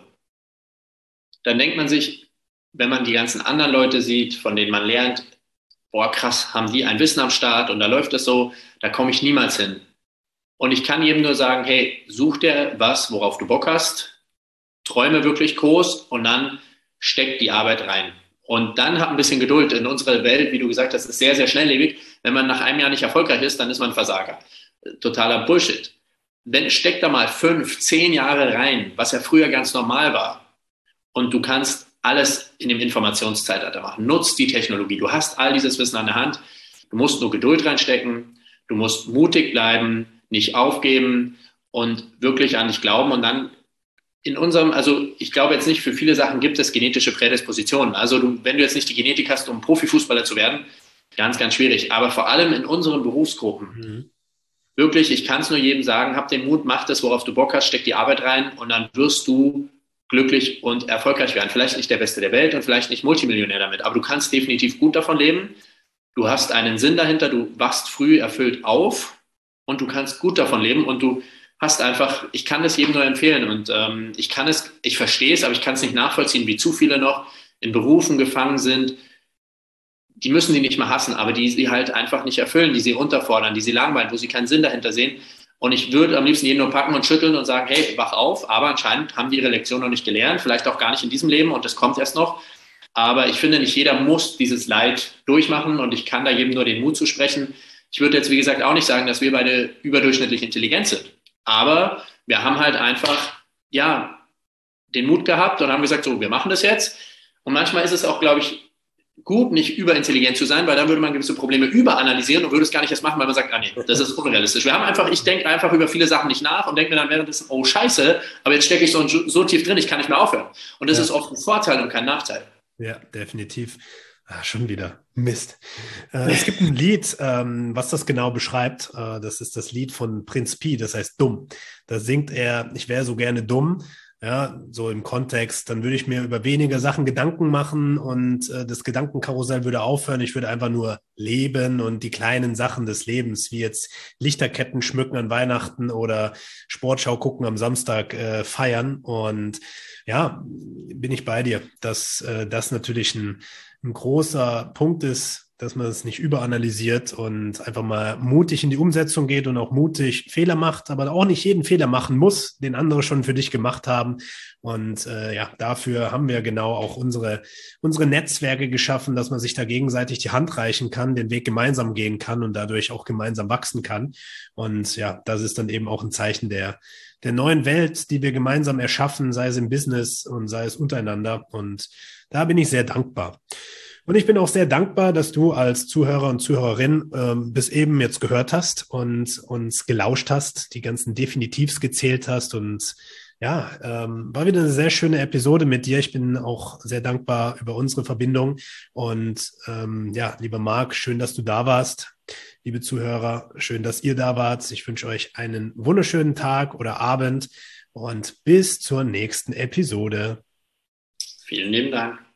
dann denkt man sich, wenn man die ganzen anderen Leute sieht, von denen man lernt, boah, krass, haben die ein Wissen am Start und da läuft es so, da komme ich niemals hin. Und ich kann jedem nur sagen, hey, such dir was, worauf du Bock hast, träume wirklich groß und dann steck die Arbeit rein. Und dann hab ein bisschen Geduld. In unserer Welt, wie du gesagt hast, ist sehr, sehr schnelllebig. Wenn man nach einem Jahr nicht erfolgreich ist, dann ist man ein Versager. Totaler Bullshit. Wenn, steck da mal fünf, zehn Jahre rein, was ja früher ganz normal war. Und du kannst alles in dem Informationszeitalter machen. Nutz die Technologie. Du hast all dieses Wissen an der Hand. Du musst nur Geduld reinstecken. Du musst mutig bleiben, nicht aufgeben und wirklich an dich glauben. Und dann in unserem, also ich glaube jetzt nicht, für viele Sachen gibt es genetische Prädispositionen. Also du, wenn du jetzt nicht die Genetik hast, um Profifußballer zu werden, ganz, ganz schwierig. Aber vor allem in unseren Berufsgruppen. Mhm. Wirklich, ich kann es nur jedem sagen, hab den Mut, mach das, worauf du Bock hast, steck die Arbeit rein und dann wirst du glücklich und erfolgreich werden. Vielleicht nicht der Beste der Welt und vielleicht nicht Multimillionär damit, aber du kannst definitiv gut davon leben. Du hast einen Sinn dahinter, du wachst früh erfüllt auf und du kannst gut davon leben und du hast einfach, ich kann das jedem nur empfehlen und ähm, ich kann es, ich verstehe es, aber ich kann es nicht nachvollziehen, wie zu viele noch in Berufen gefangen sind. Die müssen sie nicht mehr hassen, aber die sie halt einfach nicht erfüllen, die sie unterfordern, die sie langweilen, wo sie keinen Sinn dahinter sehen. Und ich würde am liebsten jeden nur packen und schütteln und sagen, hey, wach auf, aber anscheinend haben die ihre Lektion noch nicht gelernt, vielleicht auch gar nicht in diesem Leben und das kommt erst noch. Aber ich finde, nicht jeder muss dieses Leid durchmachen und ich kann da jedem nur den Mut zusprechen. Ich würde jetzt, wie gesagt, auch nicht sagen, dass wir beide überdurchschnittlich intelligent sind. Aber wir haben halt einfach, ja, den Mut gehabt und haben gesagt, so, wir machen das jetzt. Und manchmal ist es auch, glaube ich, gut, nicht überintelligent zu sein, weil dann würde man gewisse Probleme überanalysieren und würde es gar nicht erst machen, weil man sagt, ah nee, das ist unrealistisch. Wir haben einfach, ich denke einfach über viele Sachen nicht nach und denke mir dann währenddessen, oh scheiße, aber jetzt stecke ich so, so tief drin, ich kann nicht mehr aufhören. Und das ja. ist oft ein Vorteil und kein Nachteil. Ja, definitiv. Ah, schon wieder. Mist. Äh, es gibt ein Lied, ähm, was das genau beschreibt. Äh, das ist das Lied von Prinz Pi, das heißt Dumm. Da singt er, ich wäre so gerne dumm. Ja, so im Kontext, dann würde ich mir über weniger Sachen Gedanken machen und äh, das Gedankenkarussell würde aufhören. Ich würde einfach nur leben und die kleinen Sachen des Lebens, wie jetzt Lichterketten schmücken an Weihnachten oder Sportschau gucken am Samstag äh, feiern. Und ja, bin ich bei dir, dass äh, das natürlich ein, ein großer Punkt ist, dass man es nicht überanalysiert und einfach mal mutig in die Umsetzung geht und auch mutig Fehler macht, aber auch nicht jeden Fehler machen muss, den andere schon für dich gemacht haben. Und äh, ja, dafür haben wir genau auch unsere, unsere Netzwerke geschaffen, dass man sich da gegenseitig die Hand reichen kann, den Weg gemeinsam gehen kann und dadurch auch gemeinsam wachsen kann. Und ja, das ist dann eben auch ein Zeichen der, der neuen Welt, die wir gemeinsam erschaffen, sei es im Business und sei es untereinander. Und da bin ich sehr dankbar. Und ich bin auch sehr dankbar, dass du als Zuhörer und Zuhörerin ähm, bis eben jetzt gehört hast und uns gelauscht hast, die ganzen Definitivs gezählt hast. Und ja, ähm, war wieder eine sehr schöne Episode mit dir. Ich bin auch sehr dankbar über unsere Verbindung. Und ähm, ja, lieber Marc, schön, dass du da warst. Liebe Zuhörer, schön, dass ihr da wart. Ich wünsche euch einen wunderschönen Tag oder Abend und bis zur nächsten Episode. Vielen lieben Dank.